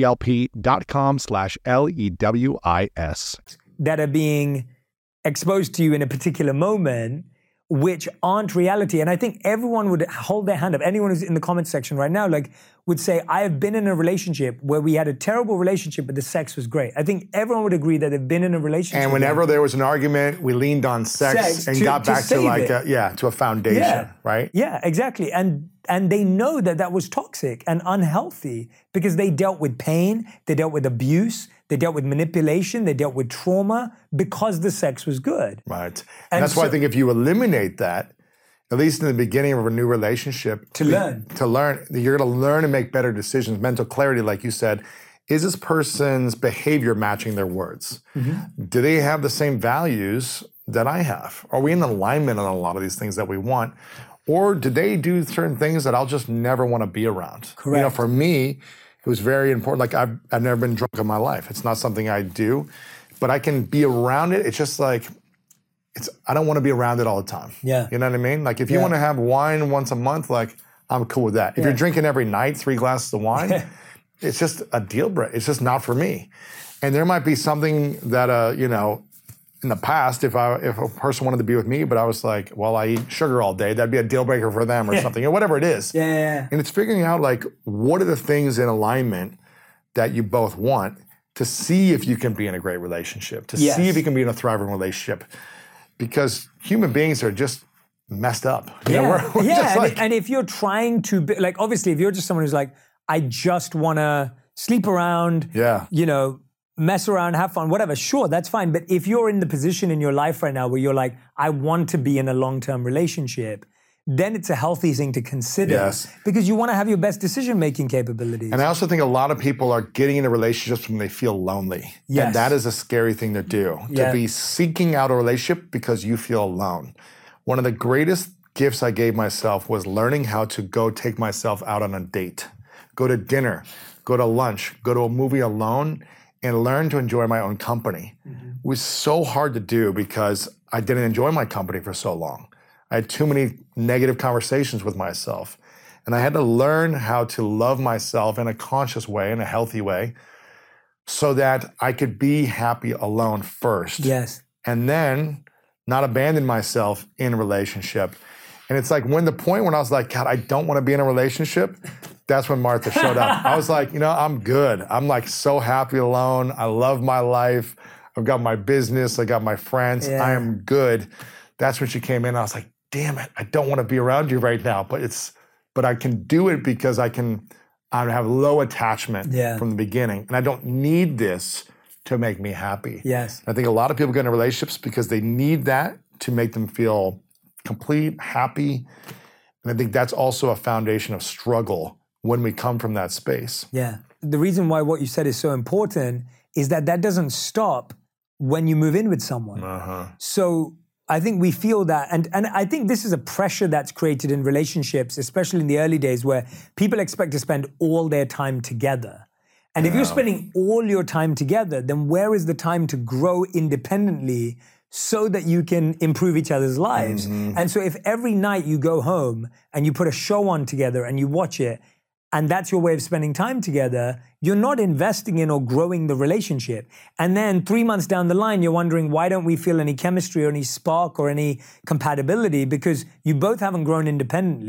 HELP.com/LEWIS. That are being exposed to you in a particular moment, which aren't reality. And I think everyone would hold their hand up. Anyone who's in the comment section right now, would say, I have been in a relationship where we had a terrible relationship, but the sex was great. I think everyone would agree that they've been in a relationship. And whenever there was an argument, we leaned on sex and got back to a foundation, right? Yeah, exactly. And they know that was toxic and unhealthy because they dealt with pain, they dealt with abuse, they dealt with manipulation, they dealt with trauma because the sex was good. Right. And that's why I think if you eliminate that, at least in the beginning of a new relationship, to learn, you're going to learn to make better decisions, mental clarity, like you said. Is this person's behavior matching their words? Mm-hmm. Do they have the same values that I have? Are we in alignment on a lot of these things that we want? Or do they do certain things that I'll just never want to be around? Correct. For me, it was very important. I've never been drunk in my life. It's not something I do, but I can be around it. It's just I don't want to be around it all the time. Yeah. You know what I mean? If you want to have wine once a month, I'm cool with that. If you're drinking every night 3 glasses of wine, it's just a deal breaker. It's just not for me. And there might be something that, in the past, if a person wanted to be with me, but I was like, well, I eat sugar all day, that'd be a deal breaker for them or something, or whatever it is. Yeah. And it's figuring out what are the things in alignment that you both want to see if you can be in a great relationship, to see if you can be in a thriving relationship. Because human beings are just messed up. And if you're trying to be, obviously, if you're just someone who's I just want to sleep around, mess around, have fun, whatever, sure, that's fine. But if you're in the position in your life right now where you're I want to be in a long-term relationship, then it's a healthy thing to consider. Yes. Because you want to have your best decision-making capabilities. And I also think a lot of people are getting into relationships when they feel lonely. Yes. And that is a scary thing to do. Yeah. To be seeking out a relationship because you feel alone. One of the greatest gifts I gave myself was learning how to go take myself out on a date. Go to dinner, go to lunch, go to a movie alone, and learn to enjoy my own company. Mm-hmm. It was so hard to do because I didn't enjoy my company for so long. I had too many negative conversations with myself. And I had to learn how to love myself in a conscious way, in a healthy way, so that I could be happy alone first. Yes. And then not abandon myself in a relationship. And it's when the point when I was like, God, I don't want to be in a relationship, that's when Martha showed up. I was like, I'm good. I'm so happy alone. I love my life. I've got my business. I got my friends. Yeah. I am good. That's when she came in. I was like, damn it, I don't want to be around you right now. But I can do it because I have low attachment from the beginning. And I don't need this to make me happy. Yes. I think a lot of people get into relationships because they need that to make them feel complete, happy. And I think that's also a foundation of struggle when we come from that space. Yeah. The reason why what you said is so important is that doesn't stop when you move in with someone. Uh-huh. So I think we feel that, and I think this is a pressure that's created in relationships, especially in the early days, where people expect to spend all their time together. And if you're spending all your time together, then where is the time to grow independently so that you can improve each other's lives? Mm-hmm. And so if every night you go home and you put a show on together and you watch it, and that's your way of spending time together, you're not investing in or growing the relationship. And then 3 months down the line, you're wondering, why don't we feel any chemistry or any spark or any compatibility? Because you both haven't grown independently.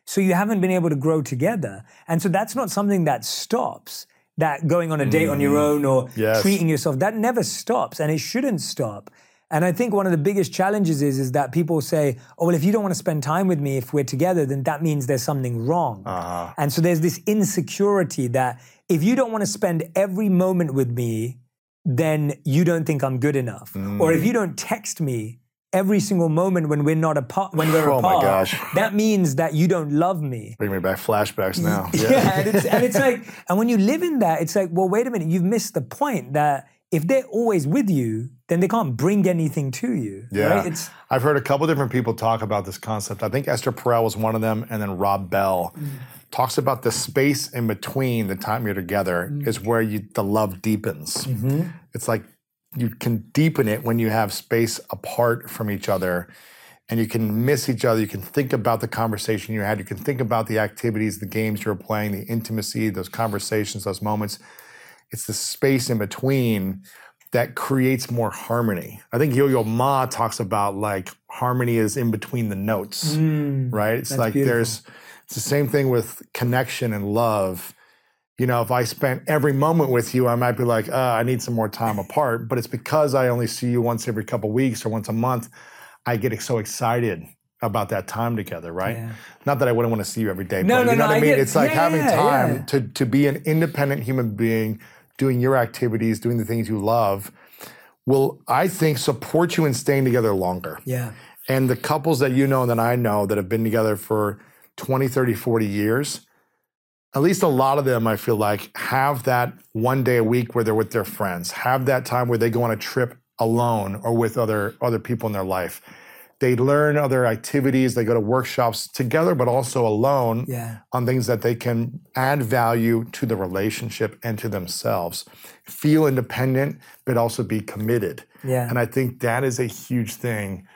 So you haven't been able to grow together. And so that's not something that stops. That going on a date on your own or treating yourself, that never stops, and it shouldn't stop. And I think one of the biggest challenges is that people say, oh, well, if you don't want to spend time with me if we're together, then that means there's something wrong. And so there's this insecurity that if you don't want to spend every moment with me, then you don't think I'm good enough. Or if you don't text me every single moment when we're not apart, when we're apart, my gosh, that means that you don't love me. Bring me back flashbacks now. And it's like, and when you live in that, it's like, well, wait a minute, you've missed the point that if they're always with you, then they can't bring anything to you. Yeah. Right? I've heard a couple different people talk about this concept. I think Esther Perel was one of them, and then Rob Bell talks about the space in between the time you're together is where the love deepens. It's like you can deepen it when you have space apart from each other, and you can miss each other. You can think about the conversation you had. You can think about the activities, the games you were playing, the intimacy, those conversations, those moments. It's the space in between that creates more harmony. I think Yo-Yo Ma talks about like harmony is in between the notes, right? It's like beautiful. It's the same thing with connection and love. You know, if I spent every moment with you, I might be like, I need some more time apart. But it's because I only see you once every couple of weeks or once a month, I get so excited about that time together, right? Yeah. Not that I wouldn't want to see you every day, but you know what I mean? It's like having time to be an independent human being, doing your activities, doing the things you love, will, I think, support you in staying together longer. Yeah. And the couples that you know and that I know that have been together for 20, 30, 40 years, at least a lot of them, I feel like, have that one day a week where they're with their friends, have that time where they go on a trip alone or with other people in their life. They learn other activities, they go to workshops together, but also alone on things that they can add value to the relationship and to themselves. Feel independent, but also be committed. Yeah. And I think that is a huge thing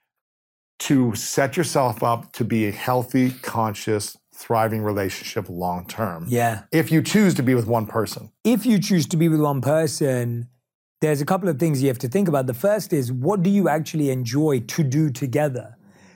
to set yourself up to be a healthy, conscious, thriving relationship long term. Yeah. If you choose to be with one person. If you choose to be with one person, there's a couple of things you have to think about. The first is, what do you actually enjoy to do together?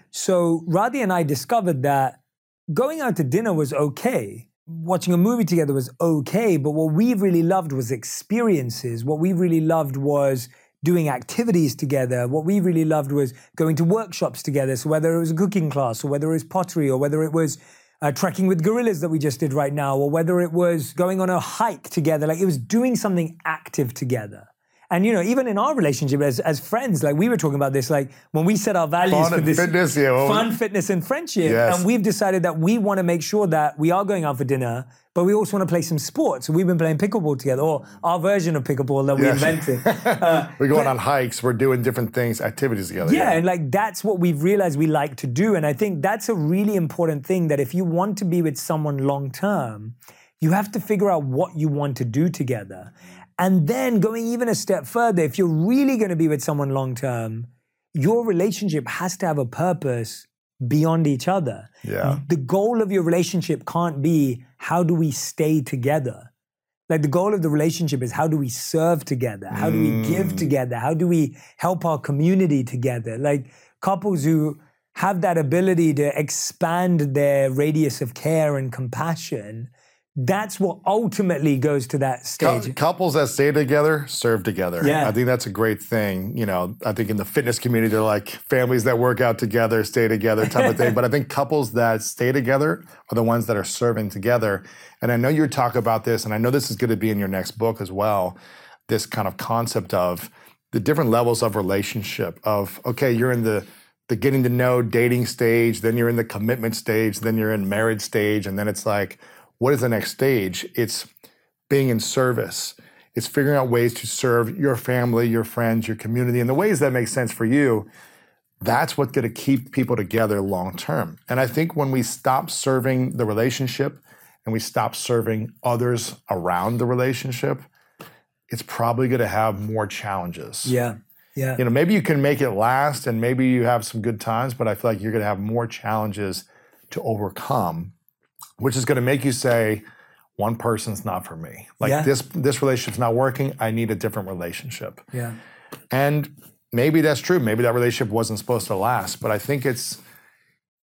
So Radhi and I discovered that going out to dinner was okay. Watching a movie together was okay. But what we really loved was experiences. What we really loved was doing activities together. What we really loved was going to workshops together. So whether it was a cooking class or whether it was pottery or whether it was trekking with gorillas that we just did right now, or whether it was going on a hike together, like it was doing something active together. And, you know, even in our relationship as friends, like we were talking about this, like when we set our values for this fitness, fun, fitness, and friendship, and we've decided that we want to make sure that we are going out for dinner, but we also want to play some sports. So we've been playing pickleball together, or our version of pickleball that we invented. We're going on hikes, we're doing different things, activities together. Yeah, and like that's what we've realized we like to do. And I think that's a really important thing, that if you want to be with someone long term, you have to figure out what you want to do together. And then going even a step further, if you're really going to be with someone long term, your relationship has to have a purpose beyond each other. Yeah. The goal of your relationship can't be, how do we stay together? Like the goal of the relationship is, how do we serve together? How do we give together? How do we help our community together? Like couples who have that ability to expand their radius of care and compassion, that's what ultimately goes to that stage. Couples that stay together, serve together. Yeah. I think that's a great thing. You know, I think in the fitness community, they're like families that work out together, stay together type of thing. But I think couples that stay together are the ones that are serving together. And I know you talk about this, and I know this is going to be in your next book as well, this kind of concept of the different levels of relationship of, okay, you're in the getting to know dating stage, then you're in the commitment stage, then you're in marriage stage, and then it's like, what is the next stage? It's being in service. It's figuring out ways to serve your family, your friends, your community in the ways that make sense for you. That's what's going to keep people together long term. And I think when we stop serving the relationship and we stop serving others around the relationship, it's probably going to have more challenges. Yeah. Yeah. You know, maybe you can make it last and maybe you have some good times, but I feel like you're going to have more challenges to overcome, which is going to make you say, one person's not for me. Like this relationship's not working. I need a different relationship. Yeah. And maybe that's true. Maybe that relationship wasn't supposed to last. But I think it's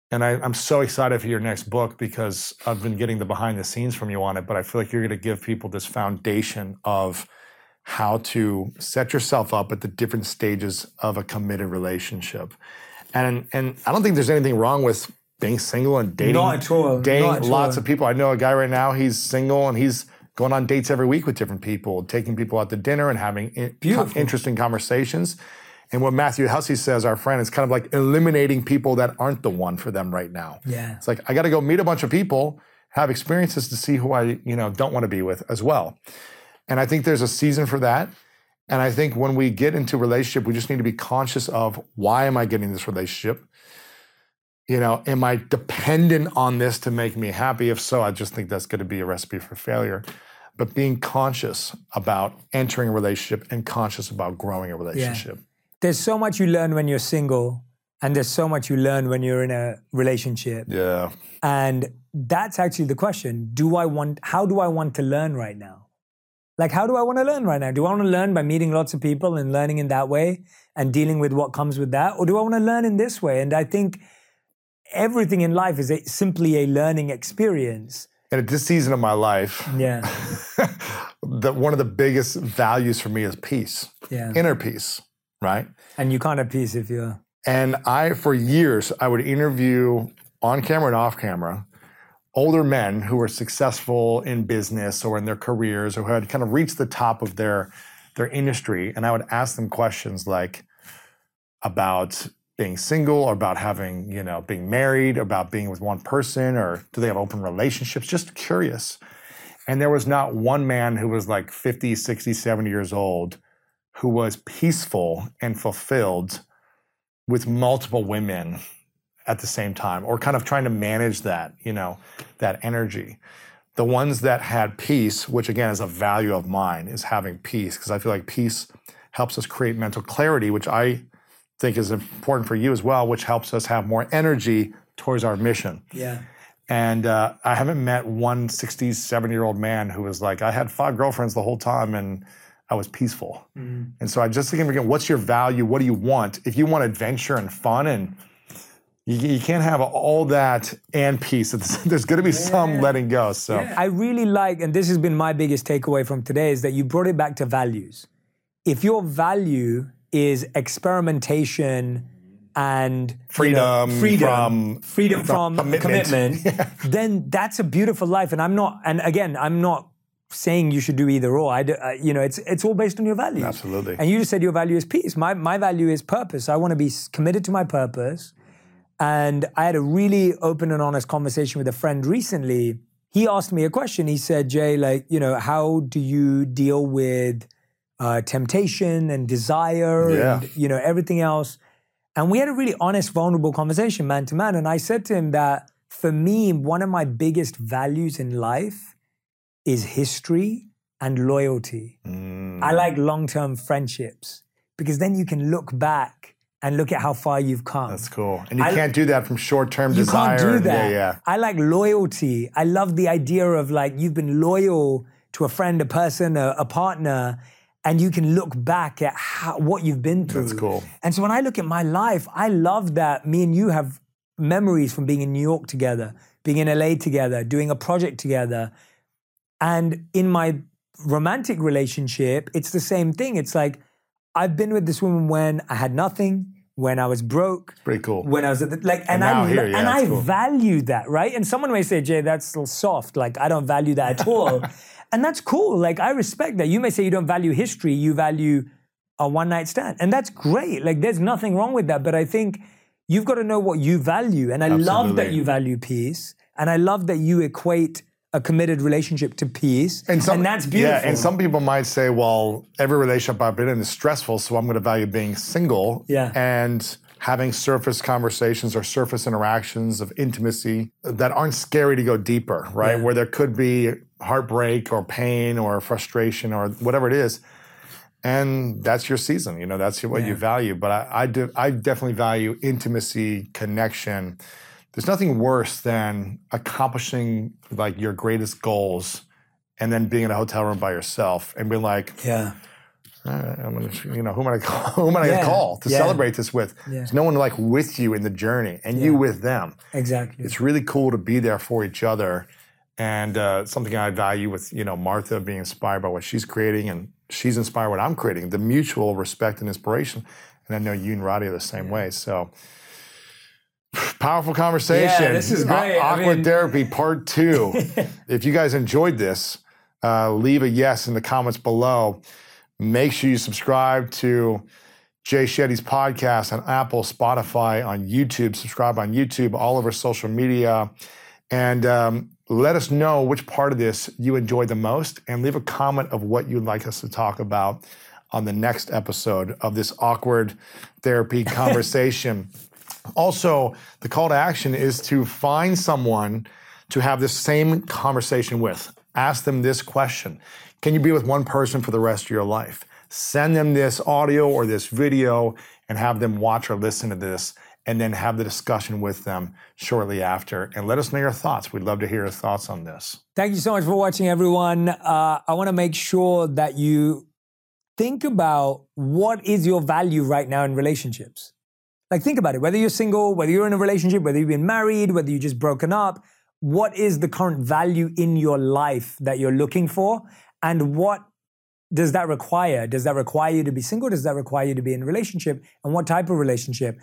And I'm so excited for your next book because I've been getting the behind the scenes from you on it, but I feel like you're going to give people this foundation of how to set yourself up at the different stages of a committed relationship. And I don't think there's anything wrong with being single and dating. Not at all. Dating lots of people. I know a guy right now, he's single and he's going on dates every week with different people, taking people out to dinner and having interesting conversations. And what Matthew Hussey says, our friend, is kind of like eliminating people that aren't the one for them right now. Yeah. It's like, I got to go meet a bunch of people, have experiences to see who I, don't want to be with as well. And I think there's a season for that. And I think when we get into a relationship, we just need to be conscious of, why am I getting this relationship? Am I dependent on this to make me happy? If so, I just think that's going to be a recipe for failure. But being conscious about entering a relationship and conscious about growing a relationship. Yeah. There's so much you learn when you're single, and there's so much you learn when you're in a relationship. Yeah. And that's actually the question. How do I want to learn right now? Like, how do I want to learn right now? Do I want to learn by meeting lots of people and learning in that way and dealing with what comes with that? Or do I want to learn in this way? And I think everything in life is simply a learning experience. And at this season of my life, one of the biggest values for me is peace. Yeah. Inner peace. Right? And you can't have peace if you're... And for years, I would interview on camera and off camera older men who were successful in business or in their careers or who had kind of reached the top of their industry. And I would ask them questions like about being single or about having, being married, about being with one person, or do they have open relationships? Just curious. And there was not one man who was like 50, 60, 70 years old who was peaceful and fulfilled with multiple women at the same time, or kind of trying to manage that, that energy. The ones that had peace, which again is a value of mine, is having peace, because I feel like peace helps us create mental clarity, which I think is important for you as well, which helps us have more energy towards our mission. Yeah. And I haven't met one 67-year-old man who was like, I had 5 girlfriends the whole time and I was peaceful. Mm. And so I just think, again, what's your value? What do you want? If you want adventure and fun, and you can't have all that and peace. There's going to be some letting go. So I really like, and this has been my biggest takeaway from today, is that you brought it back to values. If your value is experimentation and freedom from commitment, then that's a beautiful life. And I'm not saying you should do either or. It's all based on your values. Absolutely. And you just said your value is peace. My value is purpose. I want to be committed to my purpose. And I had a really open and honest conversation with a friend recently. He asked me a question. He said, Jay, how do you deal with temptation and desire and, everything else? And we had a really honest, vulnerable conversation, man to man. And I said to him that for me, one of my biggest values in life is history and loyalty. I like long-term friendships because then you can look back and look at how far you've come. That's cool. And you can't do that from short-term desire. You can't do that. Yeah. I like loyalty. I love the idea of you've been loyal to a friend, a person, a partner, and you can look back at what you've been through. That's cool. And so when I look at my life, I love that me and you have memories from being in New York together, being in LA together, doing a project together. And in my romantic relationship, it's the same thing. It's like, I've been with this woman when I had nothing, when I was broke. Pretty cool. When I was I cool. value that, right? And someone may say, Jay, that's still soft. I don't value that at all. And that's cool. I respect that. You may say you don't value history, you value a one-night stand. And that's great. There's nothing wrong with that. But I think you've got to know what you value. And I love that you value peace. And I love that you equate a committed relationship to peace. And that's beautiful. Yeah, and some people might say, well, every relationship I've been in is stressful, so I'm going to value being single and having surface conversations or surface interactions of intimacy that aren't scary to go deeper, right? Yeah. Where there could be heartbreak or pain or frustration or whatever it is. And that's your season, that's what you value. But I definitely value intimacy, connection. There's nothing worse than accomplishing your greatest goals and then being in a hotel room by yourself and being like, I'm gonna, who am I going to call to celebrate this with? Yeah. There's no one like with you in the journey, and you with them. Exactly. It's really cool to be there for each other, and something I value with Martha being inspired by what she's creating, and she's inspired by what I'm creating. The mutual respect and inspiration, and I know you and Roddy are the same way. So powerful conversation. Yeah, this is great. Awkward Therapy Part 2. If you guys enjoyed this, leave a yes in the comments below. Make sure you subscribe to Jay Shetty's podcast on Apple, Spotify, on YouTube. Subscribe on YouTube, all over social media. And let us know which part of this you enjoyed the most, and leave a comment of what you'd like us to talk about on the next episode of this Awkward Therapy conversation. Also, the call to action is to find someone to have this same conversation with. Ask them this question. Can you be with one person for the rest of your life? Send them this audio or this video and have them watch or listen to this, and then have the discussion with them shortly after. And let us know your thoughts. We'd love to hear your thoughts on this. Thank you so much for watching, everyone. I want to make sure that you think about what is your value right now in relationships. Like, think about it. Whether you're single, whether you're in a relationship, whether you've been married, whether you've just broken up, what is the current value in your life that you're looking for? And what does that require? Does that require you to be single? Does that require you to be in a relationship? And what type of relationship?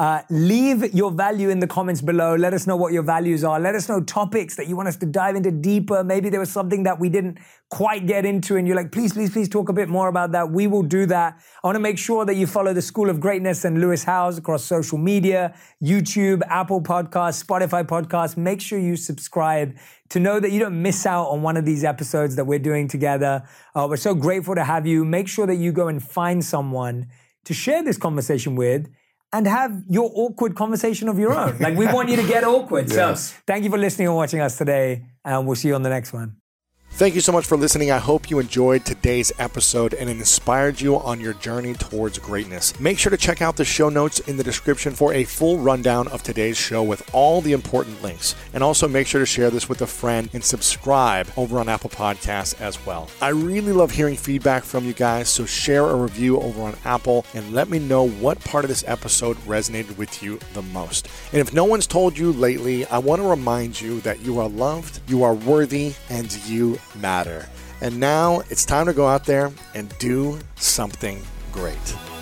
Leave your value in the comments below. Let us know what your values are. Let us know topics that you want us to dive into deeper. Maybe there was something that we didn't quite get into and you're like, please, please, please talk a bit more about that. We will do that. I want to make sure that you follow the School of Greatness and Lewis Howes across social media, YouTube, Apple Podcasts, Spotify Podcasts. Make sure you subscribe to know that you don't miss out on one of these episodes that we're doing together. We're so grateful to have you. Make sure that you go and find someone to share this conversation with and have your awkward conversation of your own. Like, we want you to get awkward. Yes. So thank you for listening and watching us today, and we'll see you on the next one. Thank you so much for listening. I hope you enjoyed today's episode and it inspired you on your journey towards greatness. Make sure to check out the show notes in the description for a full rundown of today's show with all the important links. And also make sure to share this with a friend and subscribe over on Apple Podcasts as well. I really love hearing feedback from you guys, so share a review over on Apple and let me know what part of this episode resonated with you the most. And if no one's told you lately, I want to remind you that you are loved, you are worthy, and you matter. And now it's time to go out there and do something great.